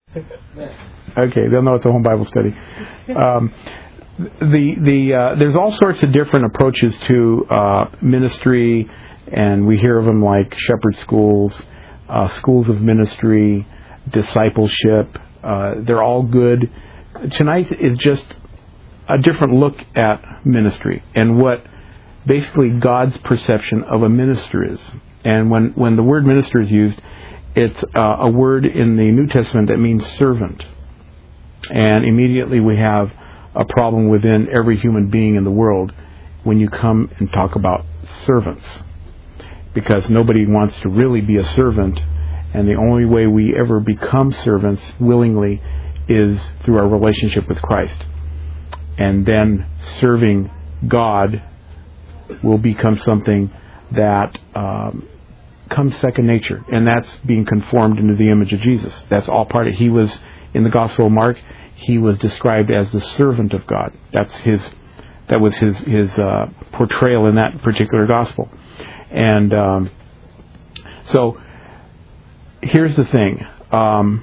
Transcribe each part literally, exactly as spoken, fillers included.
Okay, they'll know it's a home Bible study. Um, the the uh, there's all sorts of different approaches to uh, ministry, and we hear of them like shepherd schools, uh, schools of ministry, discipleship. Uh, they're all good. Tonight is just a different look at ministry and what basically God's perception of a minister is. And when, when the word minister is used, it's uh, a word in the New Testament that means servant. And immediately we have a problem within every human being in the world when you come and talk about servants. Because nobody wants to really be a servant, and the only way we ever become servants willingly is through our relationship with Christ. And then serving God will become something that um, comes second nature, and that's being conformed into the image of Jesus. That's all part of it. He was, in the Gospel of Mark, he was described as the servant of God. That's his. That was his his uh, portrayal in that particular gospel. And um, so, here's the thing. Um,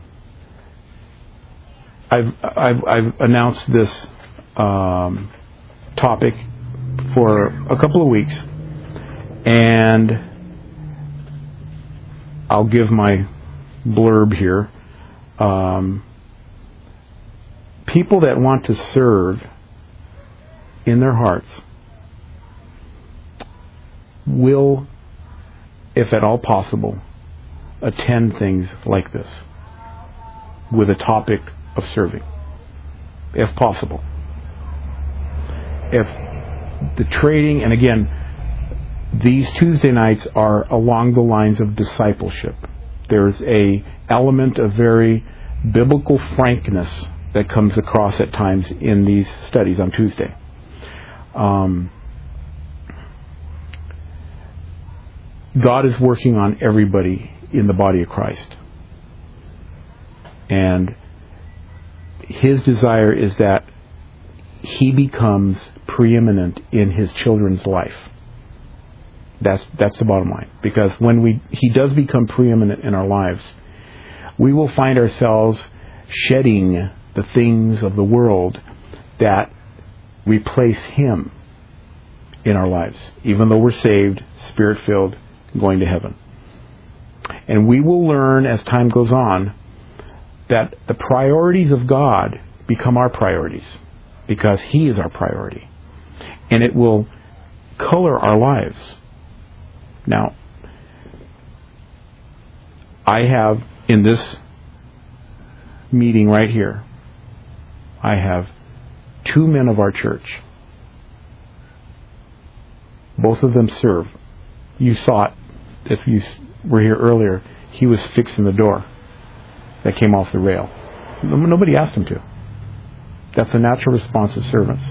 I've, I've I've announced this um, topic for a couple of weeks, and I'll give my blurb here. Um, people that want to serve in their hearts will, if at all possible, attend things like this with a topic of serving, if possible. If the trading, and again, these Tuesday nights are along the lines of discipleship. There's a element of very biblical frankness that comes across at times in these studies on Tuesday. Um, God is working on everybody in the body of Christ. And His desire is that He becomes preeminent in His children's life. That's that's the bottom line. Because when we He does become preeminent in our lives, we will find ourselves shedding the things of the world that replace Him in our lives, even though we're saved, Spirit-filled, going to heaven. And we will learn as time goes on that the priorities of God become our priorities because He is our priority. And it will color our lives. Now, I have in this meeting right here, I have two men of our church. Both of them serve. You saw it if you were here earlier. He was fixing the door that came off the rail. Nobody asked him to. That's a natural response of servants.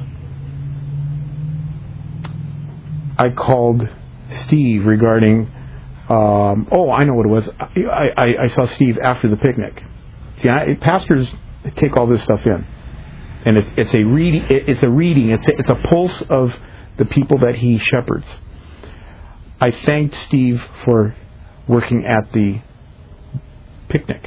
I called Steve regarding, um, oh, I know what it was. I, I, I saw Steve after the picnic. See, I, pastors take all this stuff in. And it's it's a reading. It's a reading. It's a, it's a pulse of the people that he shepherds. I thanked Steve for working at the picnic,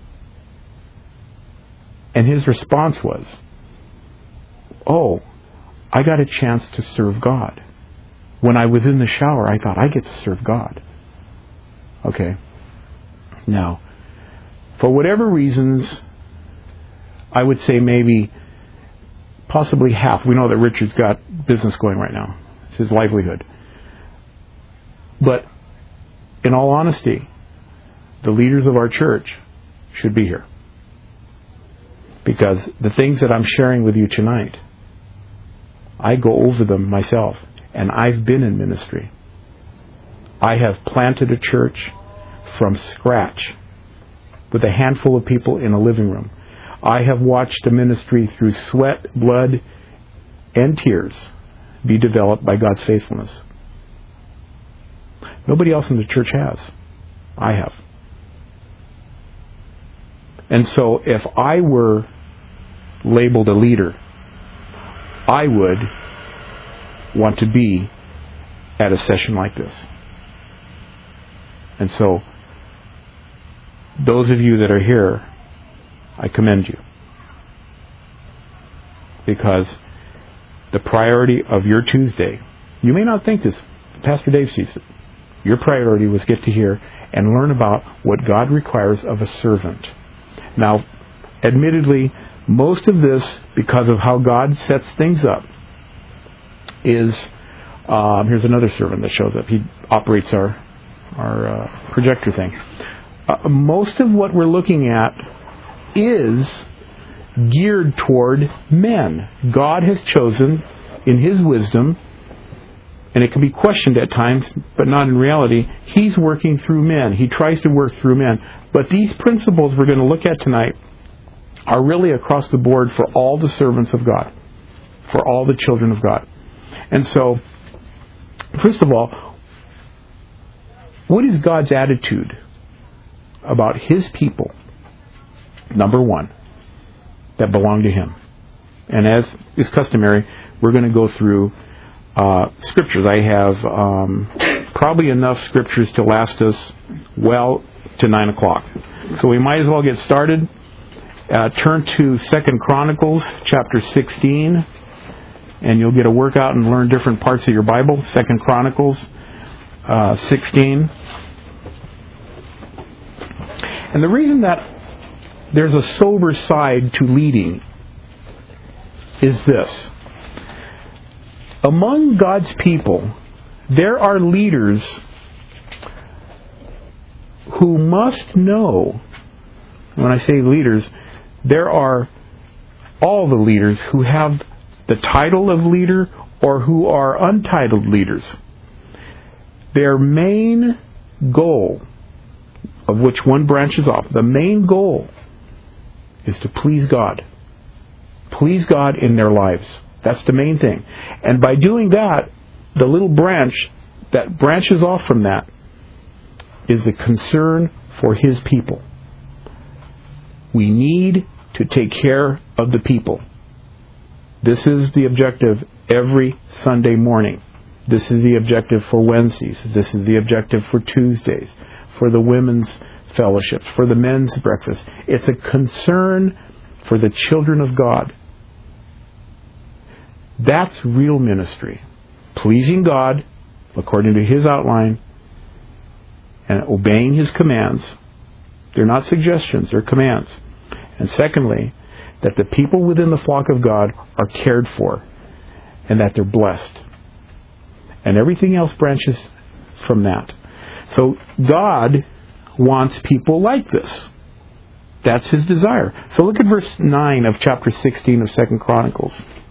and his response was, "Oh, I got a chance to serve God. When I was in the shower, I thought I get to serve God." Okay. Now, for whatever reasons, I would say maybe. Possibly half. We know that Richard's got business going right now. It's his livelihood. But in all honesty, the leaders of our church should be here. Because the things that I'm sharing with you tonight, I go over them myself. And I've been in ministry. I have planted a church from scratch with a handful of people in a living room. I have watched a ministry through sweat, blood, and tears be developed by God's faithfulness. Nobody else in the church has. I have. And so if I were labeled a leader, I would want to be at a session like this. And so those of you that are here, I commend you. Because the priority of your Tuesday, you may not think this, Pastor Dave sees it. Your priority was get to hear and learn about what God requires of a servant. Now, admittedly, most of this, because of how God sets things up, is, um, here's another servant that shows up. He operates our, our uh, projector thing. Uh, most of what we're looking at is geared toward men. God has chosen, in His wisdom, and it can be questioned at times, but not in reality, He's working through men. He tries to work through men. But these principles we're going to look at tonight are really across the board for all the servants of God, for all the children of God. And so, first of all, what is God's attitude about His people? Number one, that belong to Him. And as is customary, we're going to go through uh, scriptures. I have um, probably enough scriptures to last us well to nine o'clock. So we might as well get started. Uh, turn to Second Chronicles chapter sixteen, and you'll get a workout and learn different parts of your Bible. Second Chronicles uh, sixteen. And the reason that there's a sober side to leading is this. Among God's people, there are leaders who must know, when I say leaders, there are all the leaders who have the title of leader or who are untitled leaders. Their main goal, of which one branches off, the main goal is to please God. Please God in their lives. That's the main thing. And by doing that, the little branch that branches off from that is a concern for His people. We need to take care of the people. This is the objective every Sunday morning. This is the objective for Wednesdays. This is the objective for Tuesdays, for the women's fellowships, for the men's breakfast. It's a concern for the children of God. That's real ministry. Pleasing God according to His outline and obeying His commands. They're not suggestions, they're commands. And secondly, that the people within the flock of God are cared for and that they're blessed. And everything else branches from that. So God wants people like this. That's His desire. So look at verse nine of chapter sixteen of Second Chronicles.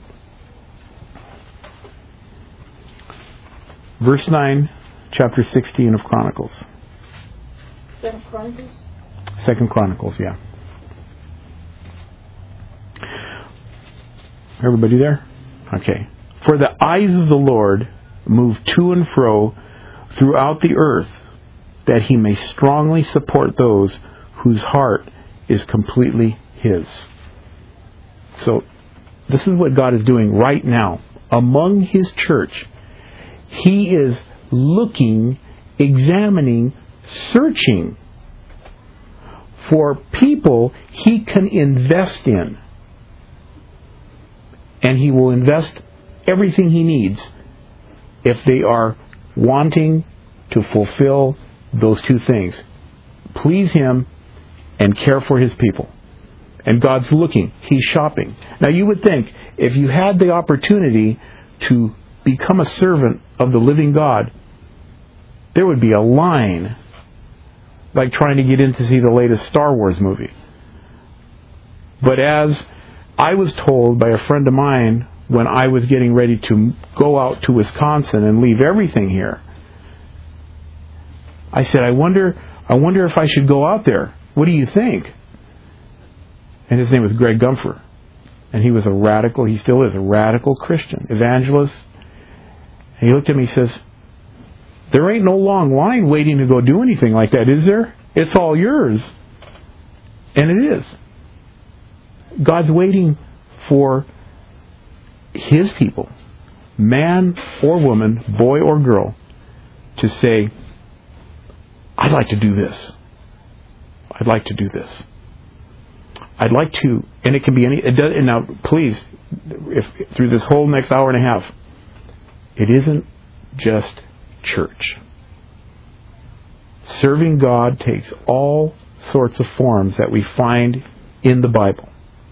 Verse nine, chapter sixteen of Chronicles. Second Chronicles? Second Chronicles, yeah. Everybody there? Okay. For the eyes of the Lord move to and fro throughout the earth, that He may strongly support those whose heart is completely His. So, this is what God is doing right now. Among His church, He is looking, examining, searching for people He can invest in. And He will invest everything He needs if they are wanting to fulfill those two things. Please Him and care for His people. And God's looking. He's shopping. Now you would think, if you had the opportunity to become a servant of the living God, there would be a line like trying to get in to see the latest Star Wars movie. But as I was told by a friend of mine when I was getting ready to go out to Wisconsin and leave everything here, I said, I wonder I wonder if I should go out there. What do you think? And his name was Greg Gumpher. And he was a radical, he still is a radical Christian evangelist. And he looked at me and says, there ain't no long line waiting to go do anything like that, is there? It's all yours. And it is. God's waiting for His people, man or woman, boy or girl, to say, I'd like to do this. I'd like to do this. I'd like to, and it can be any, it does, and now please, if through this whole next hour and a half, it isn't just church. Serving God takes all sorts of forms that we find in the Bible.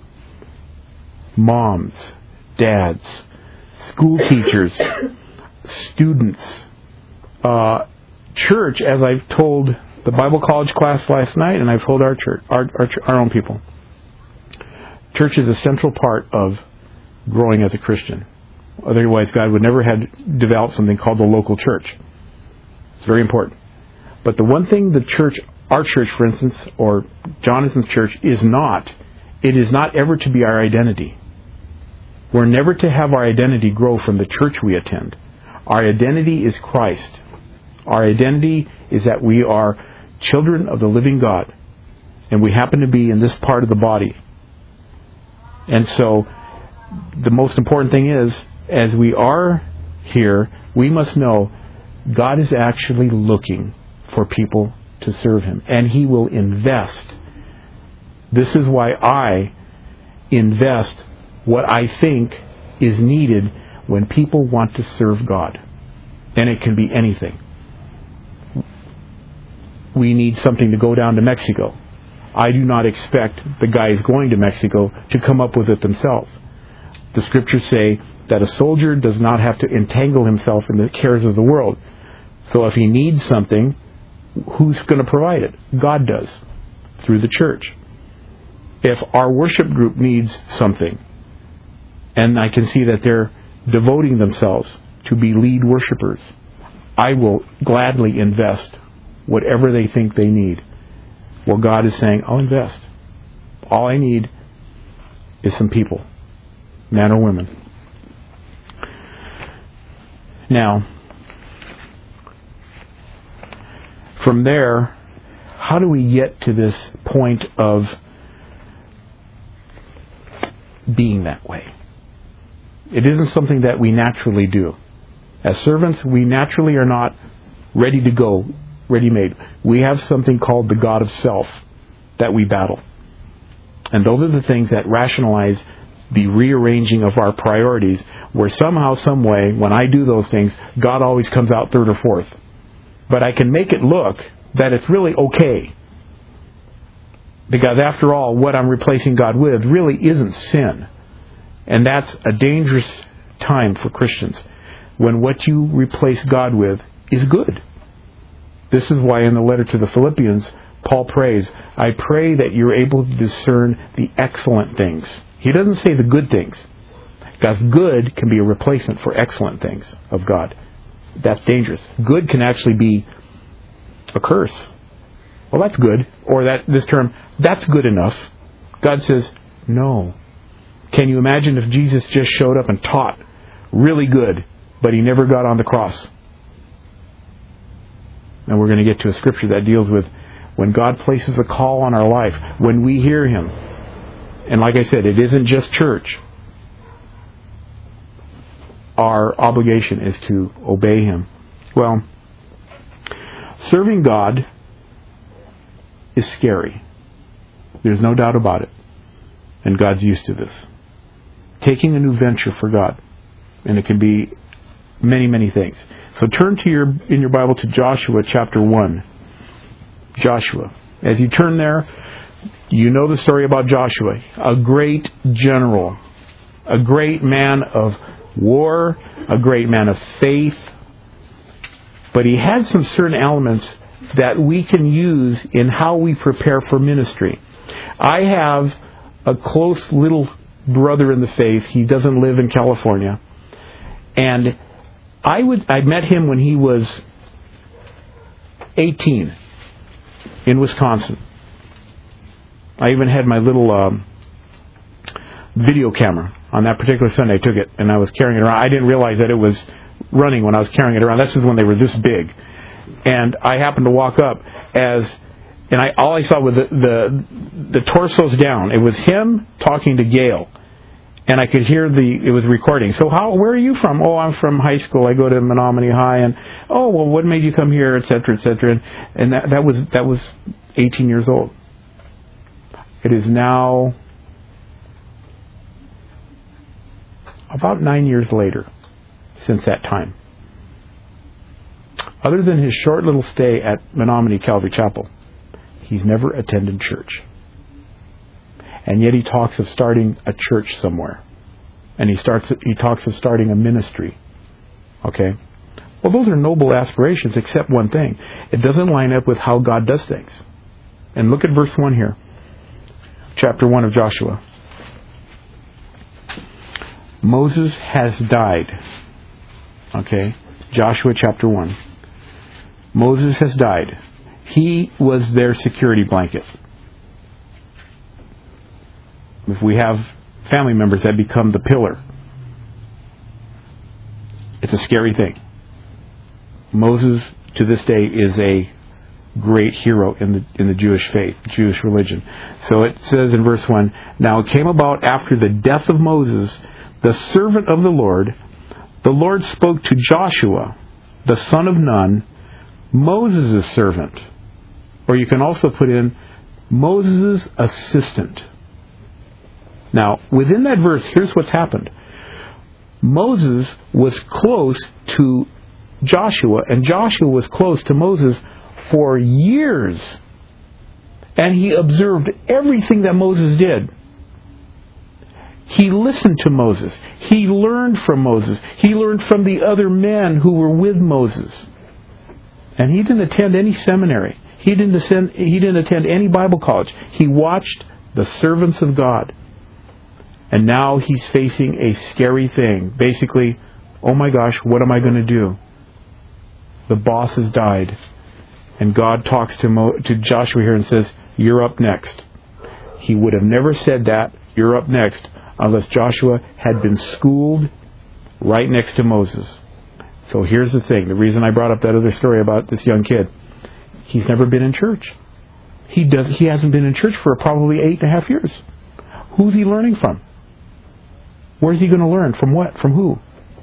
Moms, dads, school teachers, students, uh, church, as I've told the Bible college class last night, and I've told our church, our, our, our own people. Church is a central part of growing as a Christian. Otherwise, God would never have developed something called the local church. It's very important. But the one thing the church, our church, for instance, or Jonathan's church, is not, it is not ever to be our identity. We're never to have our identity grow from the church we attend. Our identity is Christ. Our identity is that we are children of the living God, and we happen to be in this part of the body. And so, the most important thing is, as we are here, we must know God is actually looking for people to serve Him, and He will invest. This is why I invest what I think is needed when people want to serve God. And it can be anything. We need something to go down to Mexico. I do not expect the guys going to Mexico to come up with it themselves. The Scriptures say that a soldier does not have to entangle himself in the cares of the world. So if he needs something, who's going to provide it? God does, through the church. If our worship group needs something, and I can see that they're devoting themselves to be lead worshipers, I will gladly invest whatever they think they need. Well, God is saying, I'll invest. All I need is some people, men or women. Now, from there, how do we get to this point of being that way? It isn't something that we naturally do. As servants, we naturally are not ready to go, ready-made. We have something called the God of self that we battle. And those are the things that rationalize the rearranging of our priorities, where somehow, some way, when I do those things, God always comes out third or fourth. But I can make it look that it's really okay. Because after all, what I'm replacing God with really isn't sin. And that's a dangerous time for Christians, when what you replace God with is good. This is why in the letter to the Philippians, Paul prays, I pray that you're able to discern the excellent things. He doesn't say the good things. Because good can be a replacement for excellent things of God. That's dangerous. Good can actually be a curse. Well, that's good. Or that this term, that's good enough. God says, no. Can you imagine if Jesus just showed up and taught really good, but He never got on the cross? And we're going to get to a scripture that deals with when God places a call on our life, when we hear Him. And like I said, it isn't just church. Our obligation is to obey Him. Well, serving God is scary. There's no doubt about it. And God's used to this. Taking a new venture for God. And it can be many, many things. So turn to your in your Bible to Joshua chapter one. Joshua. As you turn there, you know the story about Joshua. A great general. A great man of war. A great man of faith. But he had some certain elements that we can use in how we prepare for ministry. I have a close little brother in the faith. He doesn't live in California. And I would I met him when he was eighteen in Wisconsin. I even had my little um, video camera on that particular Sunday. I took it and I was carrying it around. I didn't realize that it was running when I was carrying it around. That's just when they were this big. And I happened to walk up as, and I all I saw was the, the the torsos down. It was him talking to Gail, and I could hear the it was recording. So how where are you from? Oh, I'm from high school. I go to Menominee High. And oh, well, what made you come here, et cetera, et cetera. And, and that that was that was eighteen years old. It is now about nine years later since that time. Other than his short little stay at Menominee Calvary Chapel, he's never attended church. And yet he talks of starting a church somewhere. And he starts. He talks of starting a ministry. Okay? Well, those are noble aspirations, except one thing. It doesn't line up with how God does things. And look at verse one here. Chapter one of Joshua. Moses has died. Okay? Joshua chapter one. Moses has died. He was their security blanket. If we have family members that become the pillar, it's a scary thing. Moses, to this day, is a great hero in the in the Jewish faith, Jewish religion. So it says in verse one, "Now it came about after the death of Moses, the servant of the Lord, the Lord spoke to Joshua, the son of Nun, Moses' servant." Or you can also put in Moses' assistant. Now, within that verse, here's what's happened. Moses was close to Joshua, and Joshua was close to Moses for years. And he observed everything that Moses did. He listened to Moses. He learned from Moses. He learned from the other men who were with Moses. And he didn't attend any seminary. He didn't attend, he didn't attend any Bible college. He watched the servants of God. And now he's facing a scary thing. Basically, oh my gosh, what am I going to do? The boss has died. And God talks to Mo, to Joshua here and says, "You're up next." He would have never said that, "You're up next," unless Joshua had been schooled right next to Moses. So here's the thing. The reason I brought up that other story about this young kid. He's never been in church. He does. He hasn't been in church for probably eight and a half years. Who's he learning from? Where's he going to learn? From what? From who?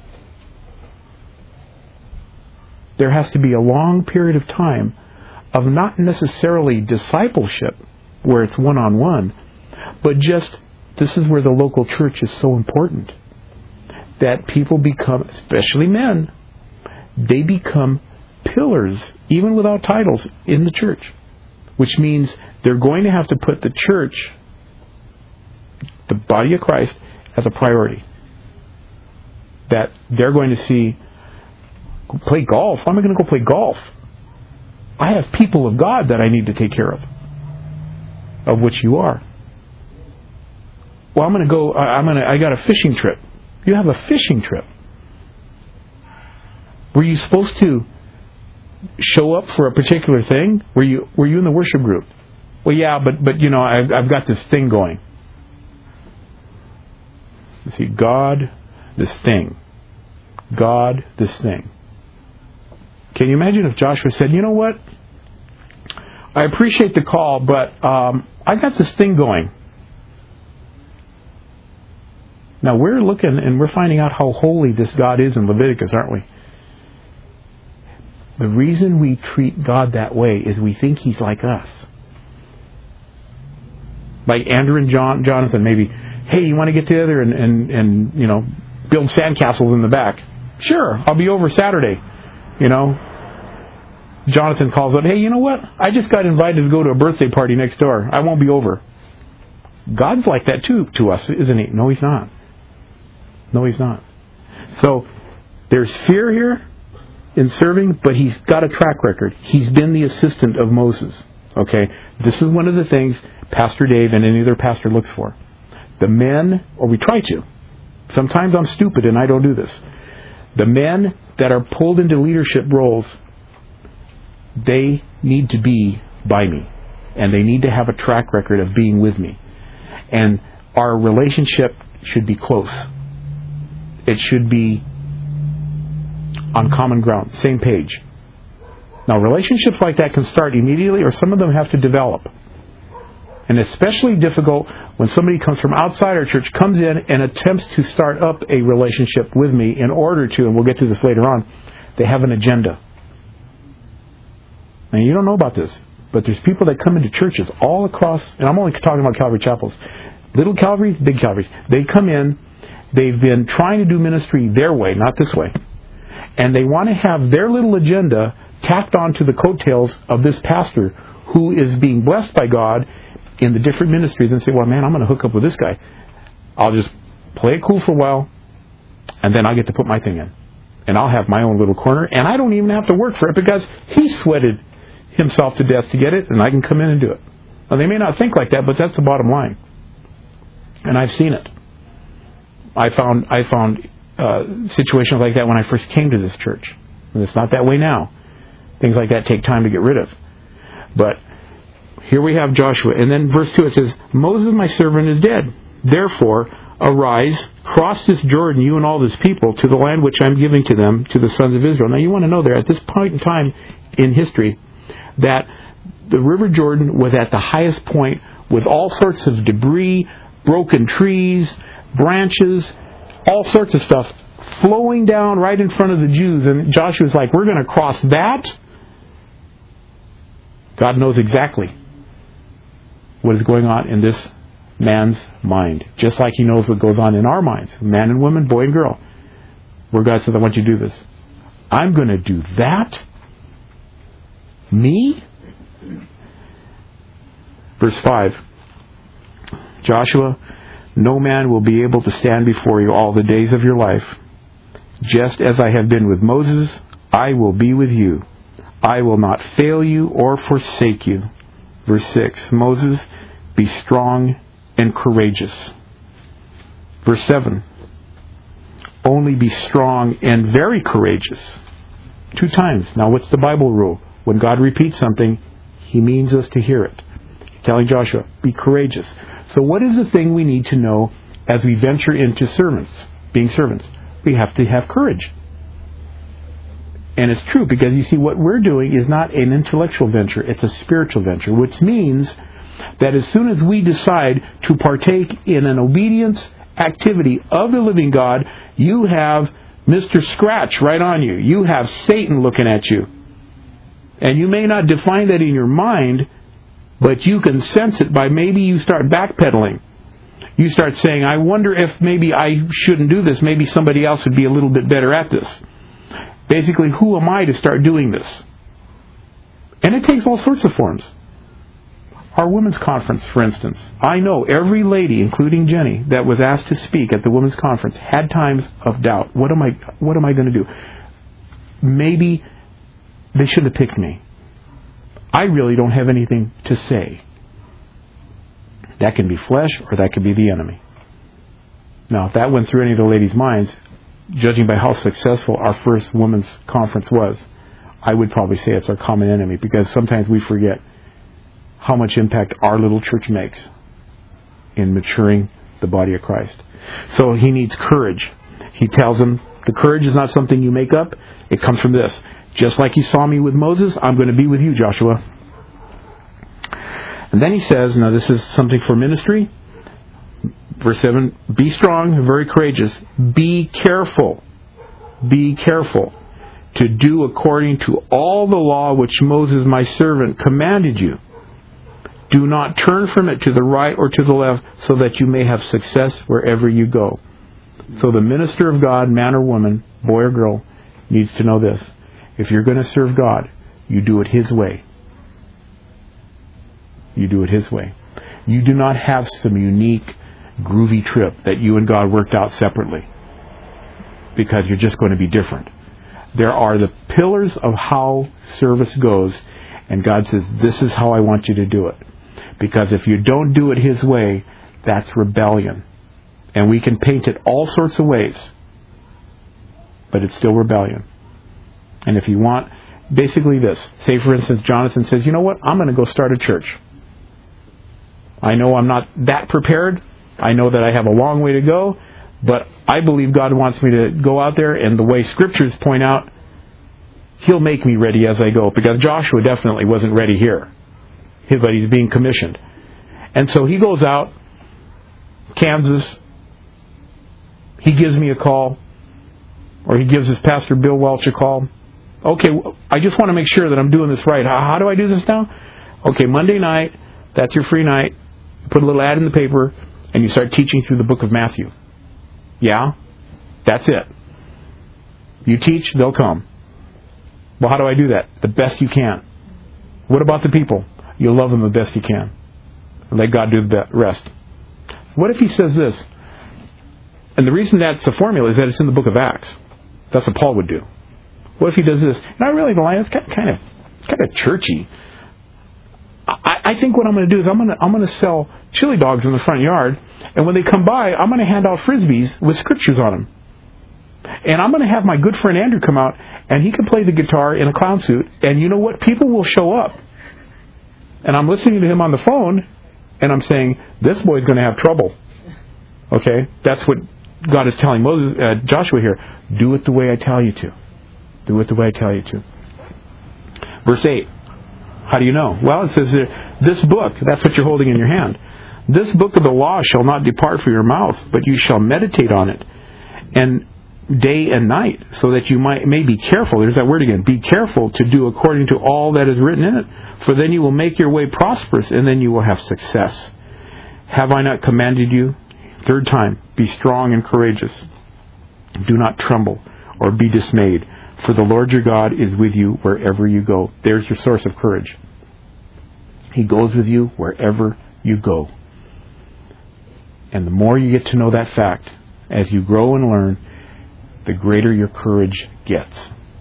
There has to be a long period of time of not necessarily discipleship, where it's one-on-one, but just, this is where the local church is so important. That people become, especially men, they become pillars, even without titles, in the church. Which means they're going to have to put the church, the body of Christ, as a priority. That they're going to see, play golf. Why am I going to go play golf? I have people of God that I need to take care of. Of which you are. Well, I'm going to go, I'm going to, I got a fishing trip. You have a fishing trip. Were you supposed to show up for a particular thing? Were you were you in the worship group? Well, yeah, but but you know, I've, I've got this thing going. You see, God, this thing. God, this thing. Can you imagine if Joshua said, "You know what? I appreciate the call, but um, I got this thing going." Now we're looking and we're finding out how holy this God is in Leviticus, aren't we? The reason we treat God that way is we think He's like us. Like Andrew and John, Jonathan, maybe, "Hey, you want to get together and, and, and you know, build sandcastles in the back?" "Sure, I'll be over Saturday." You know, Jonathan calls up, "Hey, you know what? I just got invited to go to a birthday party next door. I won't be over." God's like that too to us, isn't He? No, He's not. No, He's not. So, there's fear here in serving, but He's got a track record. He's been the assistant of Moses. Okay? This is one of the things Pastor Dave and any other pastor looks for. The men, or we try to. Sometimes I'm stupid and I don't do this. The men that are pulled into leadership roles, they need to be by me. And they need to have a track record of being with me. And our relationship should be close. It should be on common ground, same page. Now, relationships like that can start immediately, or some of them have to develop. And especially difficult when somebody comes from outside our church, comes in and attempts to start up a relationship with me in order to, and we'll get to this later on, they have an agenda. And you don't know about this. But there's people that come into churches all across, and I'm only talking about Calvary Chapels, little Calvaries, big Calvaries. They come in, they've been trying to do ministry their way, not this way. And they want to have their little agenda tacked onto the coattails of this pastor who is being blessed by God in the different ministries, and say, well, man, I'm going to hook up with this guy. I'll just play it cool for a while, and then I'll get to put my thing in. And I'll have my own little corner, and I don't even have to work for it because he sweated himself to death to get it, and I can come in and do it. Now, they may not think like that, but that's the bottom line. And I've seen it. I found I found uh, situations like that when I first came to this church. And it's not that way now. Things like that take time to get rid of. But here we have Joshua. And then verse two, it says, Moses, my servant, is dead. Therefore, arise, cross this Jordan, you and all this people, to the land which I'm giving to them, to the sons of Israel. Now, you want to know there, at this point in time in history, that the River Jordan was at the highest point with all sorts of debris, broken trees, branches, all sorts of stuff flowing down right in front of the Jews. And Joshua's like, we're going to cross that? God knows exactly what is going on in this man's mind, just like He knows what goes on in our minds, man and woman, boy and girl, where God says, I want you to do this. I'm going to do that? Me? Verse five, Joshua, no man will be able to stand before you all the days of your life. Just as I have been with Moses, I will be with you. I will not fail you or forsake you. Verse six, Moses, be strong and courageous. Verse seven, only be strong and very courageous. Two times. Now, what's the Bible rule? When God repeats something, He means us to hear it. He's telling Joshua, be courageous. So what is the thing we need to know as we venture into servants, being servants? We have to have courage. And it's true, because you see, what we're doing is not an intellectual venture, it's a spiritual venture, which means that as soon as we decide to partake in an obedience activity of the living God, you have Mister Scratch right on you. You have Satan looking at you. And you may not define that in your mind, but you can sense it by maybe you start backpedaling. You start saying, I wonder if maybe I shouldn't do this. Maybe somebody else would be a little bit better at this. Basically, who am I to start doing this? And it takes all sorts of forms. Our women's conference, for instance. I know every lady, including Jenny, that was asked to speak at the women's conference had times of doubt. What am I, what am I going to do? Maybe they should have picked me. I really don't have anything to say. That can be flesh, or that could be the enemy. Now, if that went through any of the ladies' minds, judging by how successful our first women's conference was, I would probably say it's our common enemy, because sometimes we forget how much impact our little church makes in maturing the body of Christ. So he needs courage. He tells them, the courage is not something you make up. It comes from this. Just like you saw me with Moses, I'm going to be with you, Joshua. And then he says, now this is something for ministry. Verse seven, be strong and very courageous. Be careful. Be careful to do according to all the law which Moses my servant commanded you. Do not turn from it to the right or to the left, so that you may have success wherever you go. So the minister of God, man or woman, boy or girl, needs to know this. If you're going to serve God, you do it His way. You do it His way. You do not have some unique, groovy trip that you and God worked out separately, because you're just going to be different. There are the pillars of how service goes, and God says, this is how I want you to do it. Because if you don't do it His way, that's rebellion. And we can paint it all sorts of ways, but it's still rebellion. And if you want, basically this. Say, for instance, Jonathan says, you know what, I'm going to go start a church. I know I'm not that prepared. I know that I have a long way to go, but I believe God wants me to go out there, and the way Scriptures point out, He'll make me ready as I go, because Joshua definitely wasn't ready here. But he's being commissioned. And so he goes out, Kansas, he gives me a call, or he gives his pastor Bill Welch a call. Okay, I just want to make sure that I'm doing this right. How, how do I do this now? Okay, Monday night, that's your free night. Put a little ad in the paper, and you start teaching through the book of Matthew. Yeah? That's it. You teach, they'll come. Well, how do I do that? The best you can. What about the people? You'll love them the best you can. Let God do the rest. What if he says this? And the reason that's a formula is that it's in the book of Acts. That's what Paul would do. What if he does this? And I really don't like it. It's kind of, kind of churchy. I, I think what I'm going to do is I'm going to I'm going to sell chili dogs in the front yard, and when they come by, I'm going to hand out frisbees with scriptures on them. And I'm going to have my good friend Andrew come out, and he can play the guitar in a clown suit, and you know what? People will show up. And I'm listening to him on the phone, and I'm saying, this boy's going to have trouble. Okay? That's what God is telling Moses, uh, Joshua here. Do it the way I tell you to. Do it the way I tell you to. Verse eight. How do you know? Well, it says there, this book, that's what you're holding in your hand. This book of the law shall not depart from your mouth, but you shall meditate on it, and day and night, so that you might may be careful. There's that word again. Be careful to do according to all that is written in it, for then you will make your way prosperous, and then you will have success. Have I not commanded you? Third time, be strong and courageous. Do not tremble or be dismayed, for the Lord your God is with you wherever you go. There's your source of courage. He goes with you wherever you go. And the more you get to know that fact, as you grow and learn, the greater your courage gets.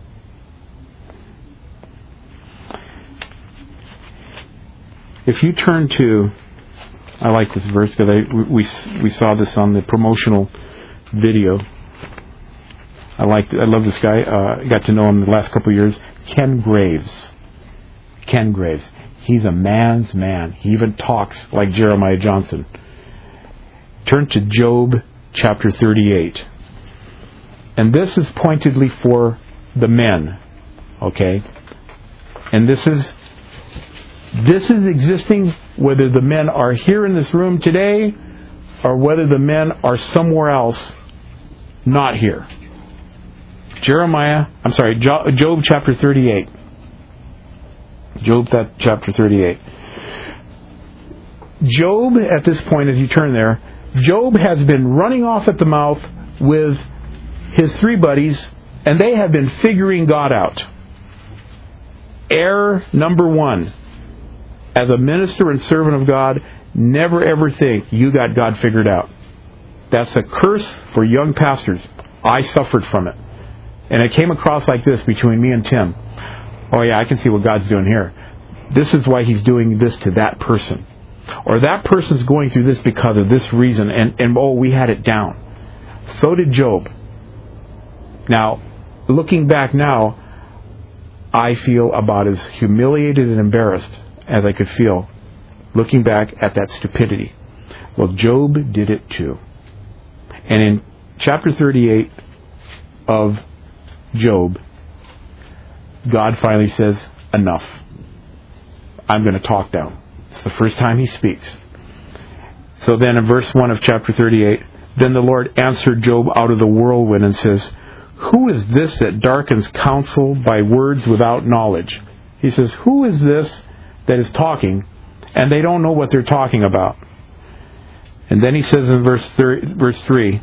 If you turn to, I like this verse because I, we, we saw this on the promotional video. I like, I love this guy. Uh, I got to know him the last couple of years. Ken Graves. Ken Graves. He's a man's man. He even talks like Jeremiah Johnson. Turn to Job chapter thirty-eight. And this is pointedly for the men. Okay? And this is this is existing whether the men are here in this room today or whether the men are somewhere else not here. Jeremiah, I'm sorry, Job chapter thirty-eight. Job that chapter thirty-eight. Job, at this point, as you turn there, Job has been running off at the mouth with his three buddies, and they have been figuring God out. Error number one. As a minister and servant of God, never ever think you got God figured out. That's a curse for young pastors. I suffered from it. And it came across like this between me and Tim. Oh yeah, I can see what God's doing here. This is why He's doing this to that person. Or that person's going through this because of this reason. And, and oh, we had it down. So did Job. Now, looking back now, I feel about as humiliated and embarrassed as I could feel looking back at that stupidity. Well, Job did it too. And in chapter thirty-eight of Job, God finally says, enough. I'm going to talk now. It's the first time He speaks. So then in verse one of chapter thirty-eight, then the Lord answered Job out of the whirlwind and says, who is this that darkens counsel by words without knowledge? He says, who is this that is talking and they don't know what they're talking about? And then he says in verse thir- verse three,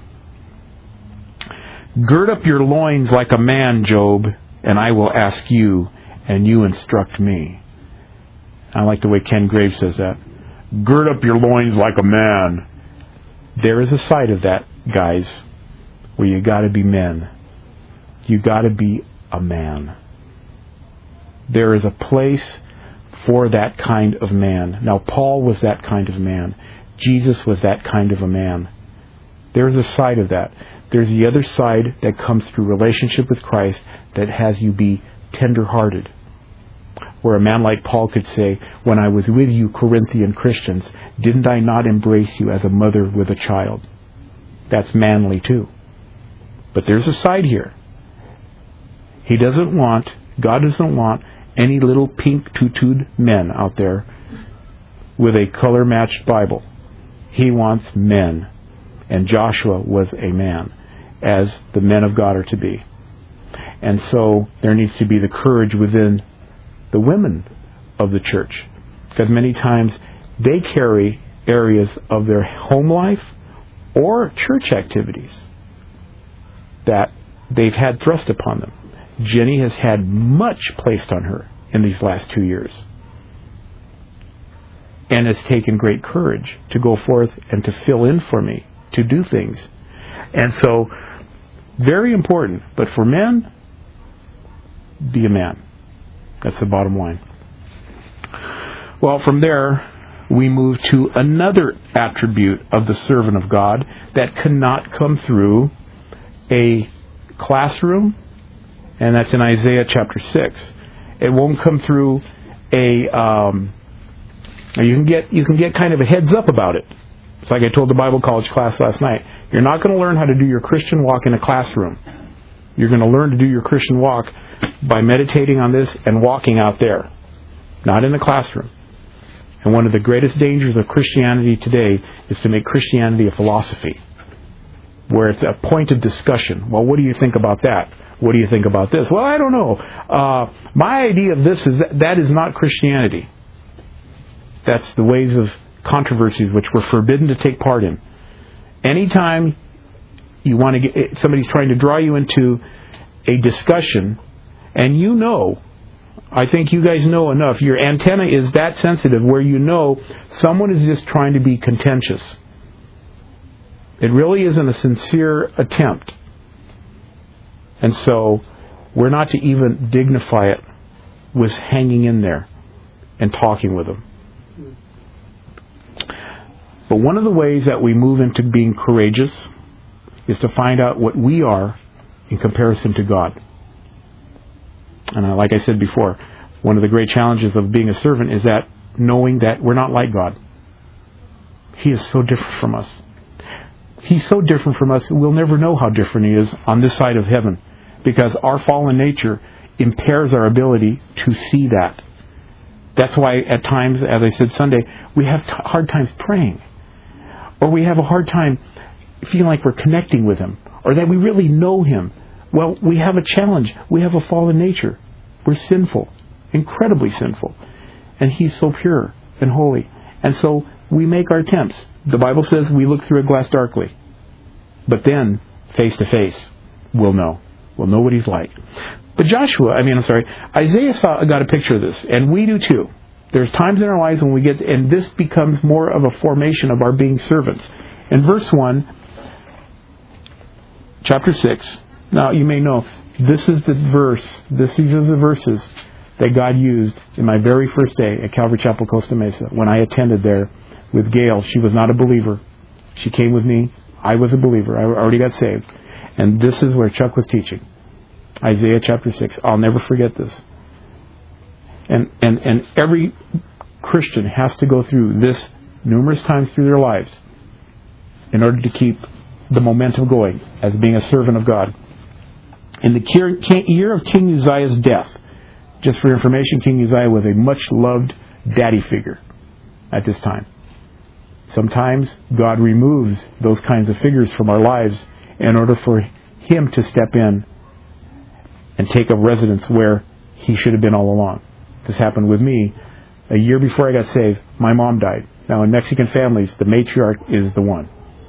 gird up your loins like a man, Job, and I will ask you, and you instruct me. I like the way Ken Graves says that. Gird up your loins like a man. There is a side of that, guys, where you got to be men. You got to be a man. There is a place for that kind of man. Now, Paul was that kind of man. Jesus was that kind of a man. There is a side of that. There's the other side that comes through relationship with Christ that has you be tender-hearted. Where a man like Paul could say, when I was with you, Corinthian Christians, didn't I not embrace you as a mother with a child? That's manly too. But there's a side here. He doesn't want, God doesn't want any little pink tutued men out there with a color-matched Bible. He wants men. And Joshua was a man, as the men of God are to be. And so there needs to be the courage within the women of the church Because many times they carry areas of their home life or church activities that they've had thrust upon them. Jenny has had much placed on her in these last two years. And it's taken great courage to go forth and to fill in for me, to do things. And so, very important. But for men, be a man. That's the bottom line. Well, from there, we move to another attribute of the servant of God that cannot come through a classroom, and that's in Isaiah chapter six. It won't come through a... Um, you can get you can get kind of a heads up about it. It's like I told the Bible college class last night. You're not going to learn how to do your Christian walk in a classroom. You're going to learn to do your Christian walk by meditating on this and walking out there, not in the classroom. And one of the greatest dangers of Christianity today is to make Christianity a philosophy, where it's a point of discussion. Well, what do you think about that? What do you think about this? Well, I don't know. Uh, my idea of this is that, that is not Christianity. That's the ways of controversies which we're forbidden to take part in. Anytime you want to get, somebody's trying to draw you into a discussion, and you know, I think you guys know enough, your antenna is that sensitive where you know someone is just trying to be contentious. It really isn't a sincere attempt. And so, we're not to even dignify it with hanging in there and talking with them. But one of the ways that we move into being courageous is to find out what we are in comparison to God. And like I said before, one of the great challenges of being a servant is that knowing that we're not like God. He is so different from us. He's so different from us, we'll never know how different He is on this side of heaven, because our fallen nature impairs our ability to see that. That's why at times, as I said Sunday, we have t- hard times praying. Or we have a hard time feeling like we're connecting with Him. Or that we really know Him. Well, we have a challenge. We have a fallen nature. We're sinful. Incredibly sinful. And He's so pure and holy. And so we make our attempts. The Bible says we look through a glass darkly. But then, face to face, we'll know. We'll know what He's like. But Joshua, I mean, I'm sorry, Isaiah saw, got a picture of this, and we do too. There's times in our lives when we get, and this becomes more of a formation of our being servants. In verse one, chapter six, now you may know, this is the verse, this, these are the verses that God used in my very first day at Calvary Chapel, Costa Mesa, when I attended there with Gail. She was not a believer. She came with me. I was a believer. I already got saved. And this is where Chuck was teaching. Isaiah chapter six. I'll never forget this. And, and, and every Christian has to go through this numerous times through their lives in order to keep the momentum going as being a servant of God. In the year of King Uzziah's death, just for information, King Uzziah was a much loved daddy figure at this time. Sometimes God removes those kinds of figures from our lives in order for Him to step in and take up residence where He should have been all along. This happened with me. A year before I got saved, my mom died. Now in Mexican families, the matriarch is the one.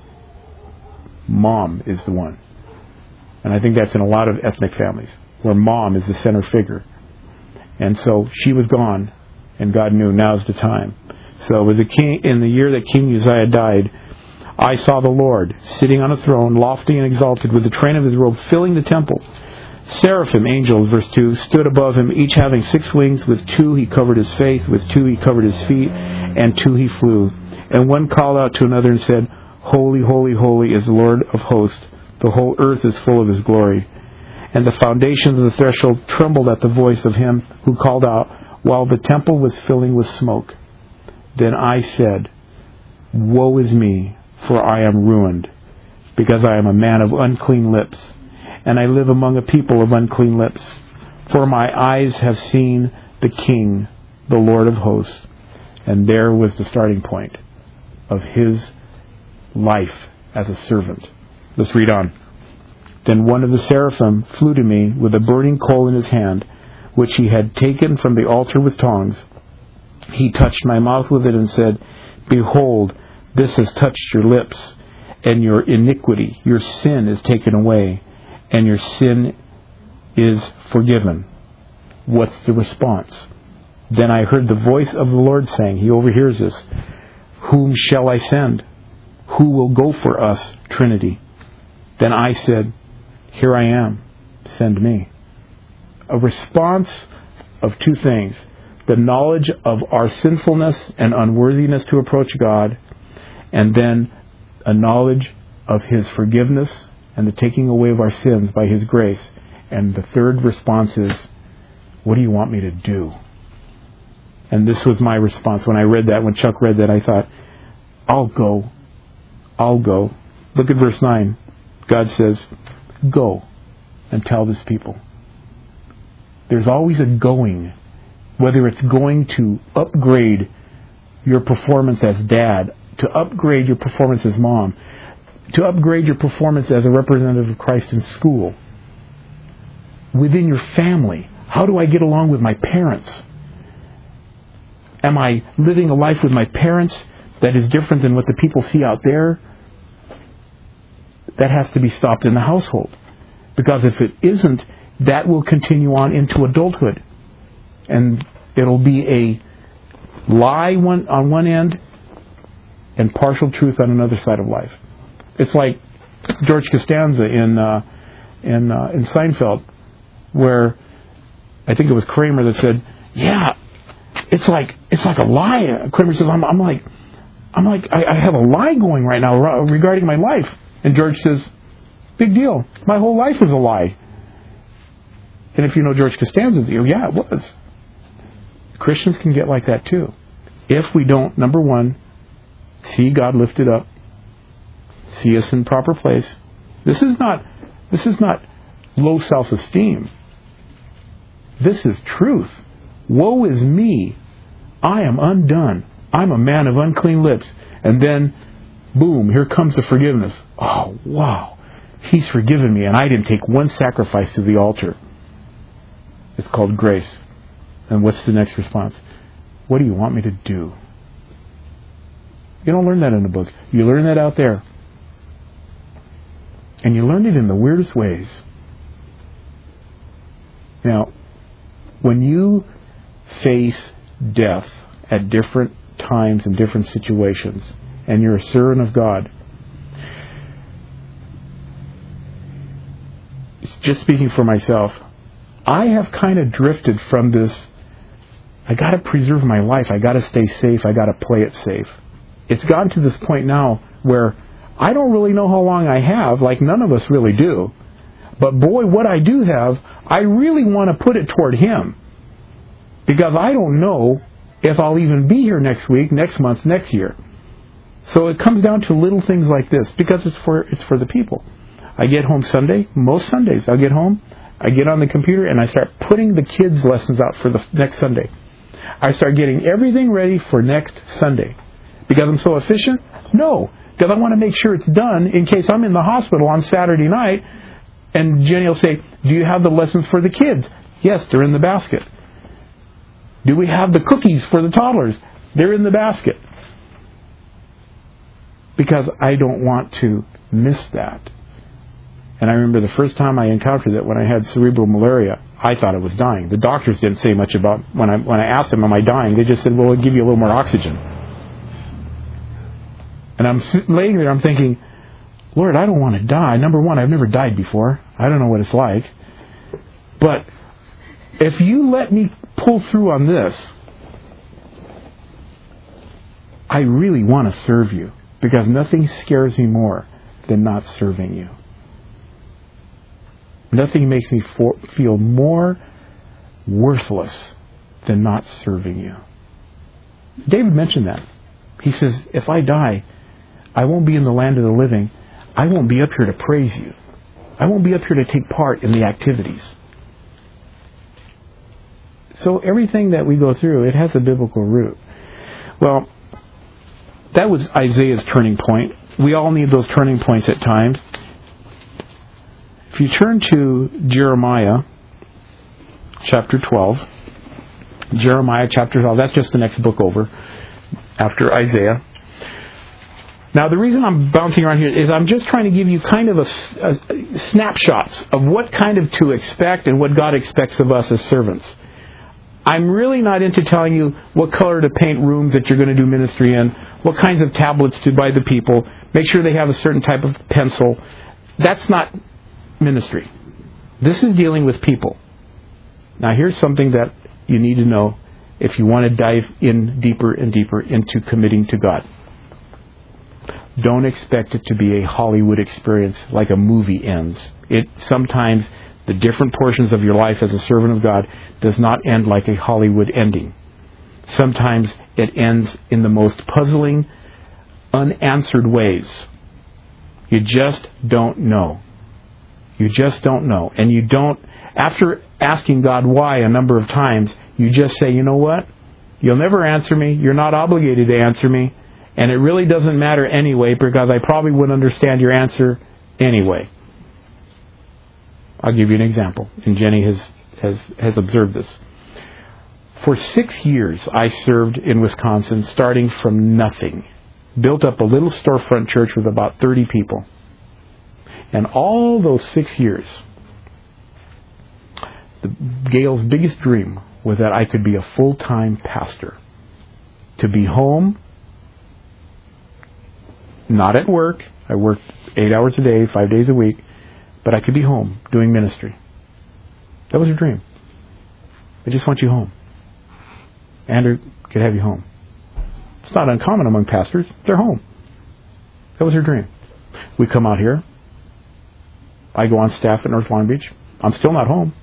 Mom is the one. And I think that's in a lot of ethnic families, where mom is the center figure. And so she was gone, and God knew now's the time. So with the king, in the year that King Uzziah died, I saw the Lord sitting on a throne, lofty and exalted, with the train of His robe filling the temple. Seraphim, angels, verse two, stood above Him, each having six wings. With two He covered His face, with two He covered His feet, and two He flew. And one called out to another and said, Holy, holy, holy is the Lord of hosts. The whole earth is full of His glory. And the foundations of the threshold trembled at the voice of Him who called out, while the temple was filling with smoke. Then I said, Woe is me, for I am ruined, because I am a man of unclean lips, and I live among a people of unclean lips. For my eyes have seen the King, the Lord of hosts. And there was the starting point of His life as a servant. Let's read on. Then one of the seraphim flew to me with a burning coal in his hand, which he had taken from the altar with tongs. He touched my mouth with it and said, Behold, this has touched your lips, and your iniquity, your sin is taken away, and your sin is forgiven. What's the response? Then I heard the voice of the Lord saying, He overhears this, Whom shall I send? Who will go for us, Trinity? Then I said, Here I am, send me. A response of two things. The knowledge of our sinfulness and unworthiness to approach God, and then a knowledge of His forgiveness and the taking away of our sins by His grace. And the third response is, what do you want me to do? And this was my response. When I read that, when Chuck read that, I thought, I'll go. I'll go. Look at verse nine. God says, go and tell this people. There's always a going. Whether it's going to upgrade your performance as dad, to upgrade your performance as mom, to upgrade your performance as a representative of Christ in school, within your family. How do I get along with my parents? Am I living a life with my parents that is different than what the people see out there? That has to be stopped in the household. Because if it isn't, that will continue on into adulthood. And it'll be a lie one, on one end and partial truth on another side of life. It's like George Costanza in uh, in uh, in Seinfeld, where I think it was Kramer that said, "Yeah, it's like it's like a lie." Kramer says, "I'm, I'm like, I'm like, I, I have a lie going right now regarding my life." And George says, "Big deal. My whole life was a lie." And if you know George Costanza, you go, yeah, it was. Christians can get like that too. If we don't, number one, see God lifted up, see us in proper place. This is not this is not low self-esteem. This is truth. Woe is me. I am undone. I'm a man of unclean lips. And then, boom, here comes the forgiveness. Oh, wow. He's forgiven me, and I didn't take one sacrifice to the altar. It's called grace. And what's the next response? What do you want me to do? You don't learn that in a book. You learn that out there. And you learn it in the weirdest ways. Now, when you face death at different times and different situations, and you're a servant of God, just speaking for myself, I have kind of drifted from this, I got to preserve my life, I got to stay safe, I got to play it safe. It's gotten to this point now where I don't really know how long I have, like none of us really do. But boy, what I do have, I really want to put it toward Him. Because I don't know if I'll even be here next week, next month, next year. So it comes down to little things like this, because it's for it's for the people. I get home Sunday, most Sundays I'll get home, I get on the computer and I start putting the kids' lessons out for the next Sunday. I start getting everything ready for next Sunday. Because I'm so efficient? No. Because I want to make sure it's done in case I'm in the hospital on Saturday night and Jenny will say, do you have the lessons for the kids? Yes, they're in the basket. Do we have the cookies for the toddlers? They're in the basket. Because I don't want to miss that. And I remember the first time I encountered it when I had cerebral malaria, I thought I was dying. The doctors didn't say much about, when I when I asked them, am I dying? They just said, well, we'll give you a little more oxygen. And I'm laying there, I'm thinking, Lord, I don't want to die. Number one, I've never died before. I don't know what it's like. But if you let me pull through on this, I really want to serve you. Because nothing scares me more than not serving you. Nothing makes me for, feel more worthless than not serving you. David mentioned that. He says, if I die, I won't be in the land of the living. I won't be up here to praise you. I won't be up here to take part in the activities. So everything that we go through, it has a biblical root. Well, that was Isaiah's turning point. We all need those turning points at times. If you turn to Jeremiah chapter twelve, Jeremiah chapter twelve. That's just the next book over after Isaiah. Now, the reason I'm bouncing around here is I'm just trying to give you kind of a, a snapshots of what kind of to expect and what God expects of us as servants. I'm really not into telling you what color to paint rooms that you're going to do ministry in, what kinds of tablets to buy the people, make sure they have a certain type of pencil. That's not ministry. This is dealing with people. Now, here's something that you need to know if you want to dive in deeper and deeper into committing to God. Don't expect it to be a Hollywood experience like a movie ends. It sometimes, the different portions of your life as a servant of God does not end like a Hollywood ending. Sometimes it ends in the most puzzling, unanswered ways. You just don't know. You just don't know. And you don't, after asking God why a number of times, you just say, you know what? You'll never answer me. You're not obligated to answer me. And it really doesn't matter anyway, because I probably wouldn't understand your answer anyway. I'll give you an example. And Jenny has, has, has observed this. For six years, I served in Wisconsin, starting from nothing. Built up a little storefront church with about thirty people. And all those six years, the, Gail's biggest dream was that I could be a full-time pastor. To be home, not at work. I worked eight hours a day, five days a week. But I could be home doing ministry. That was her dream. I just want you home. Andrew could have you home. It's not uncommon among pastors. They're home. That was her dream. We come out here. I go on staff at North Long Beach. I'm still not home.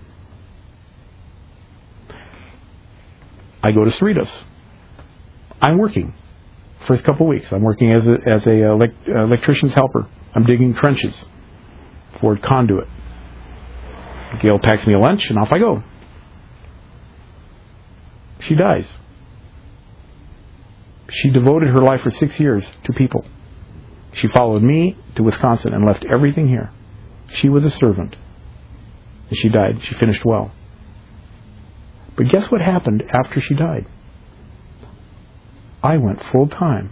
I go to Cerritos. I'm working. First couple of weeks, I'm working as a, as a elect, electrician's helper. I'm digging trenches for conduit. Gail packs me a lunch, and off I go. She dies. She devoted her life for six years to people. She followed me to Wisconsin and left everything here. She was a servant. And she died. She finished well. But guess what happened after she died? I went full time.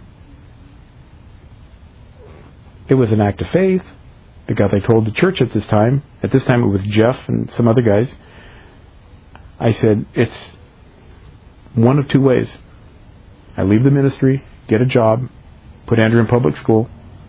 It was an act of faith, because I told the church at this time, at this time it was Jeff and some other guys, I said, it's one of two ways. I leave the ministry, get a job, put Andrew in public school,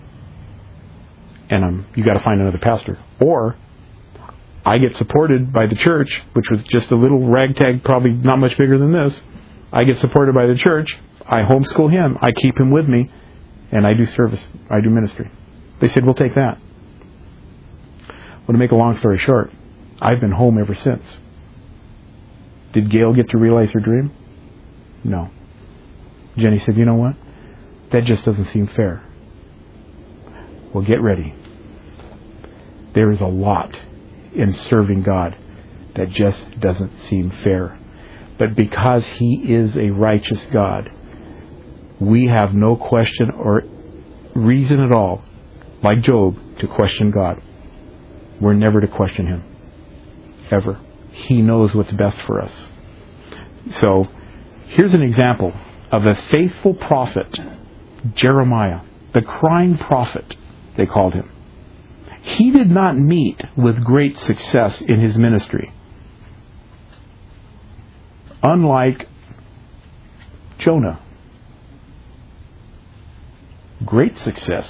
and um, you got to find another pastor. Or I get supported by the church, which was just a little ragtag, probably not much bigger than this. I get supported by the church. I homeschool him. I keep him with me, and I do service. I do ministry. They said, we'll take that. Well, to make a long story short, I've been home ever since. Did Gail get to realize her dream? No. Jenny said, you know what? That just doesn't seem fair. Well, get ready. There is a lot in serving God that just doesn't seem fair. But because He is a righteous God, we have no question or reason at all, like Job, to question God. We're never to question Him. Ever. He knows what's best for us. So, here's an example of a faithful prophet, Jeremiah, the crying prophet, they called him. He did not meet with great success in his ministry. Unlike Jonah. Great success.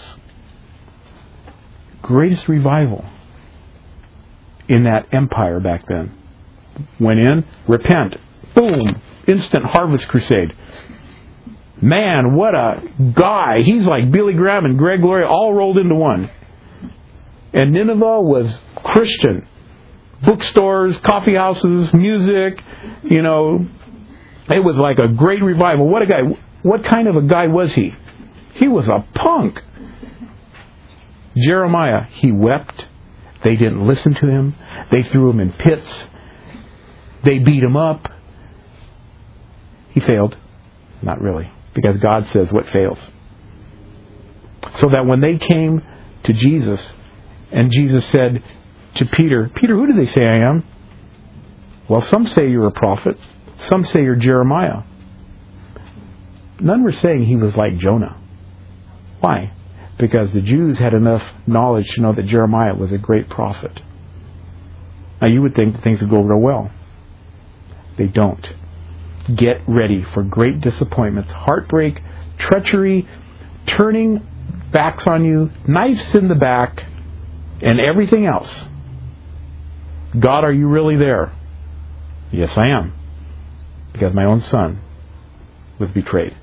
Greatest revival in that empire back then. Went in, repent, boom, instant harvest crusade. Man, what a guy. He's like Billy Graham and Greg Laurie all rolled into one. And Nineveh was Christian. Bookstores, coffee houses, music, you know. It was like a great revival. What a guy. What kind of a guy was he? He was a punk. Jeremiah, he wept. They didn't listen to him. They threw him in pits. They beat him up. He failed. Not really. Because God says what fails. So that when they came to Jesus, and Jesus said to Peter, Peter, who do they say I am? Well, some say you're a prophet. Some say you're Jeremiah. None were saying he was like Jonah. Why? Because the Jews had enough knowledge to know that Jeremiah was a great prophet. Now you would think things would go real well. They don't. Get ready for great disappointments, heartbreak, treachery, turning backs on you, knives in the back, and everything else. God, are you really there? Yes, I am. Because my own son was betrayed.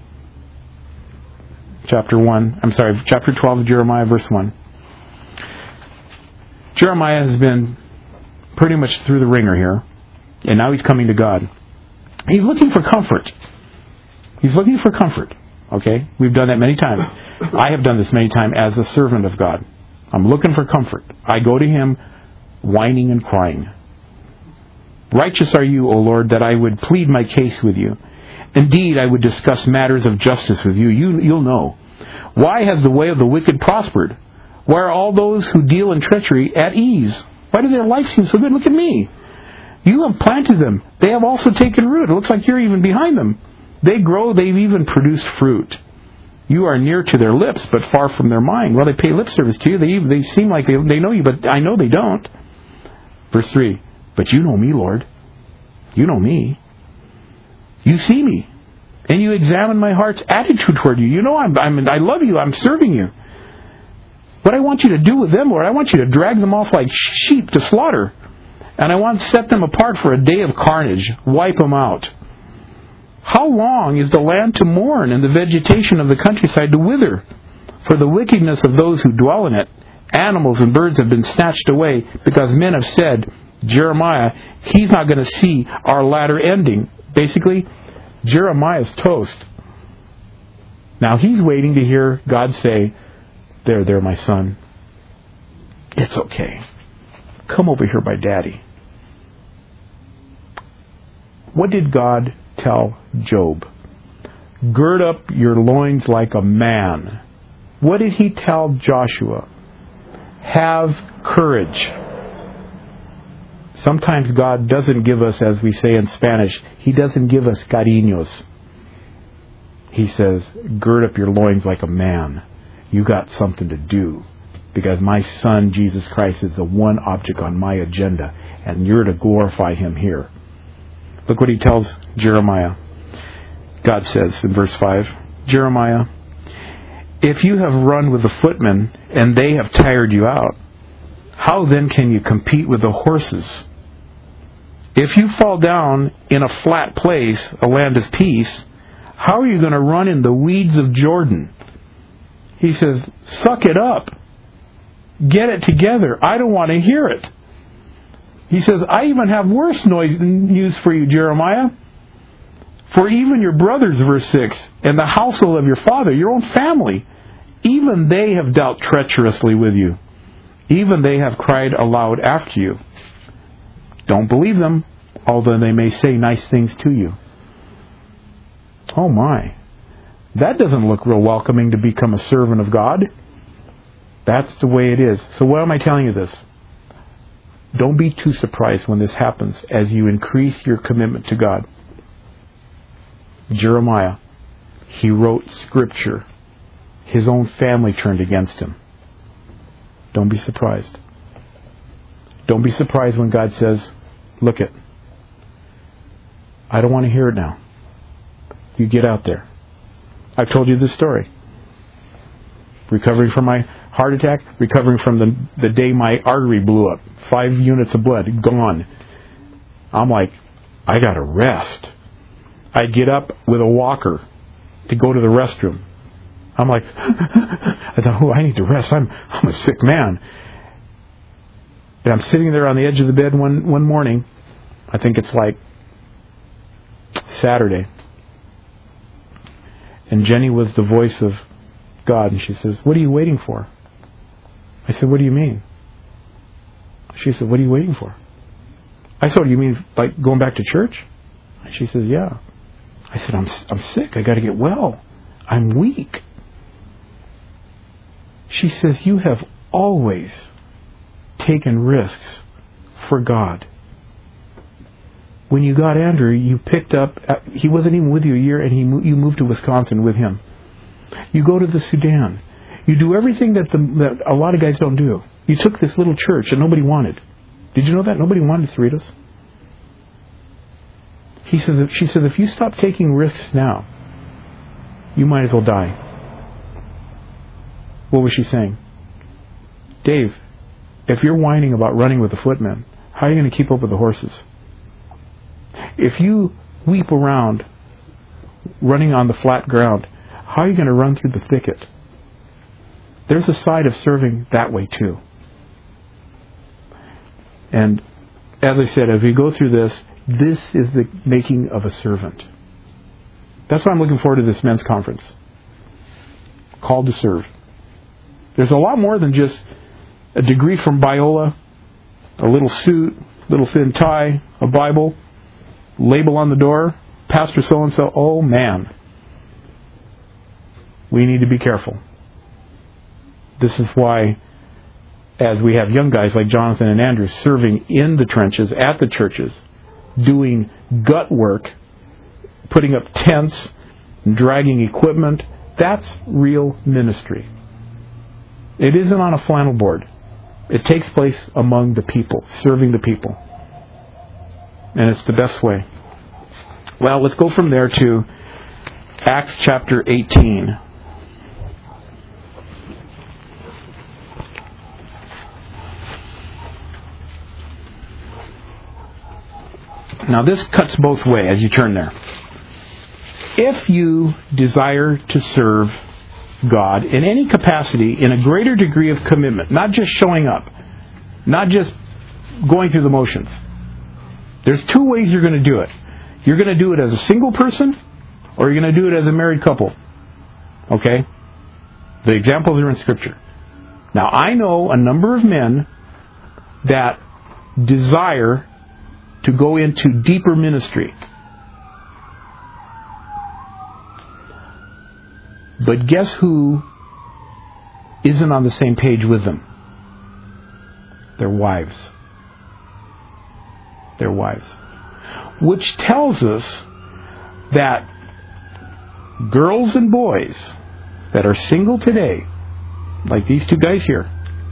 Chapter one, I'm sorry, chapter twelve of Jeremiah, verse one. Jeremiah has been pretty much through the ringer here, and now he's coming to God. He's looking for comfort. He's looking for comfort. Okay? We've done that many times. I have done this many times as a servant of God. I'm looking for comfort. I go to Him whining and crying. Righteous are you, O Lord, that I would plead my case with you. Indeed, I would discuss matters of justice with you. you. You'll know. Why has the way of the wicked prospered? Why are all those who deal in treachery at ease? Why does their life seem so good? Look at me. You have planted them. They have also taken root. It looks like you're even behind them. They grow. They've even produced fruit. You are near to their lips, but far from their mind. Well, they pay lip service to you. They, they seem like they, they know you, but I know they don't. Verse three. But you know me, Lord. You know me. You see me. And you examine my heart's attitude toward you. You know I'm, I'm, I love you. I'm serving you. What I want you to do with them, Lord, I want you to drag them off like sheep to slaughter. And I want to set them apart for a day of carnage. Wipe them out. How long is the land to mourn and the vegetation of the countryside to wither? For the wickedness of those who dwell in it, animals and birds have been snatched away, because men have said, Jeremiah, he's not going to see our latter ending. Basically, Jeremiah's toast. Now he's waiting to hear God say, there, there, my son. It's okay. Come over here by Daddy. What did God tell Job? Gird up your loins like a man. What did He tell Joshua? Have courage. Sometimes God doesn't give us, as we say in Spanish, He doesn't give us cariños. He says, gird up your loins like a man. You got something to do. Because my Son, Jesus Christ, is the one object on my agenda. And you're to glorify Him here. Look what He tells Jeremiah. God says in verse five, Jeremiah, if you have run with the footmen and they have tired you out, how then can you compete with the horses? If you fall down in a flat place, a land of peace, how are you going to run in the weeds of Jordan? He says, suck it up. Get it together. I don't want to hear it. He says, I even have worse noise, news for you, Jeremiah. For even your brothers, verse six, and the household of your father, your own family, even they have dealt treacherously with you. Even they have cried aloud after you. Don't believe them, although they may say nice things to you. Oh my. That doesn't look real welcoming to become a servant of God. That's the way it is. So why am I telling you this? Don't be too surprised when this happens as you increase your commitment to God. Jeremiah, he wrote scripture. His own family turned against him. Don't be surprised. Don't be surprised when God says, look it. I don't want to hear it now. You get out there. I've told you this story. Recovering from my heart attack, recovering from the, the day my artery blew up. Five units of blood, gone. I'm like, I got to rest. I get up with a walker to go to the restroom. I'm like, I thought, oh, I need to rest. I'm I'm a sick man. And I'm sitting there on the edge of the bed one, one morning. I think it's like Saturday. And Jenny was the voice of God. And she says, what are you waiting for? I said, what do you mean? She said, what are you waiting for? I said, you mean like going back to church? And she says, yeah. I said, I'm I'm sick. I got to get well. I'm weak. She says, you have always taken risks for God. when you got Andrew, you picked up, he wasn't even with you a year, and he you moved to Wisconsin with him. You go to the Sudan. You do everything that, the, that a lot of guys don't do. You took this little church that nobody wanted. Did you know that? Nobody wanted Cerritos. He says, she says, if you stop taking risks now, you might as well die. What was she saying? Dave, if you're whining about running with the footmen, how are you going to keep up with the horses? If you weep around running on the flat ground, how are you going to run through the thicket? There's a side of serving that way too. And as I said, as we go through this, this is the making of a servant. That's why I'm looking forward to this men's conference. Called to serve. There's a lot more than just a degree from Biola, a little suit, little thin tie, a Bible, label on the door, Pastor so-and-so. Oh man. We need to be careful. This is why, as we have young guys like Jonathan and Andrew serving in the trenches, at the churches, doing gut work, putting up tents, dragging equipment, that's real ministry. It isn't on a flannel board. It takes place among the people, serving the people. And it's the best way. Well, let's go from there to Acts chapter eighteen. Now this cuts both ways as you turn there. If you desire to serve God in any capacity, in a greater degree of commitment, not just showing up, not just going through the motions, there's two ways you're going to do it. You're going to do it as a single person, or you're going to do it as a married couple. Okay? The examples are in Scripture. Now, I know a number of men that desire to go into deeper ministry. But guess who isn't on the same page with them? Their wives. Their wives. Which tells us that girls and boys that are single today, like these two guys here,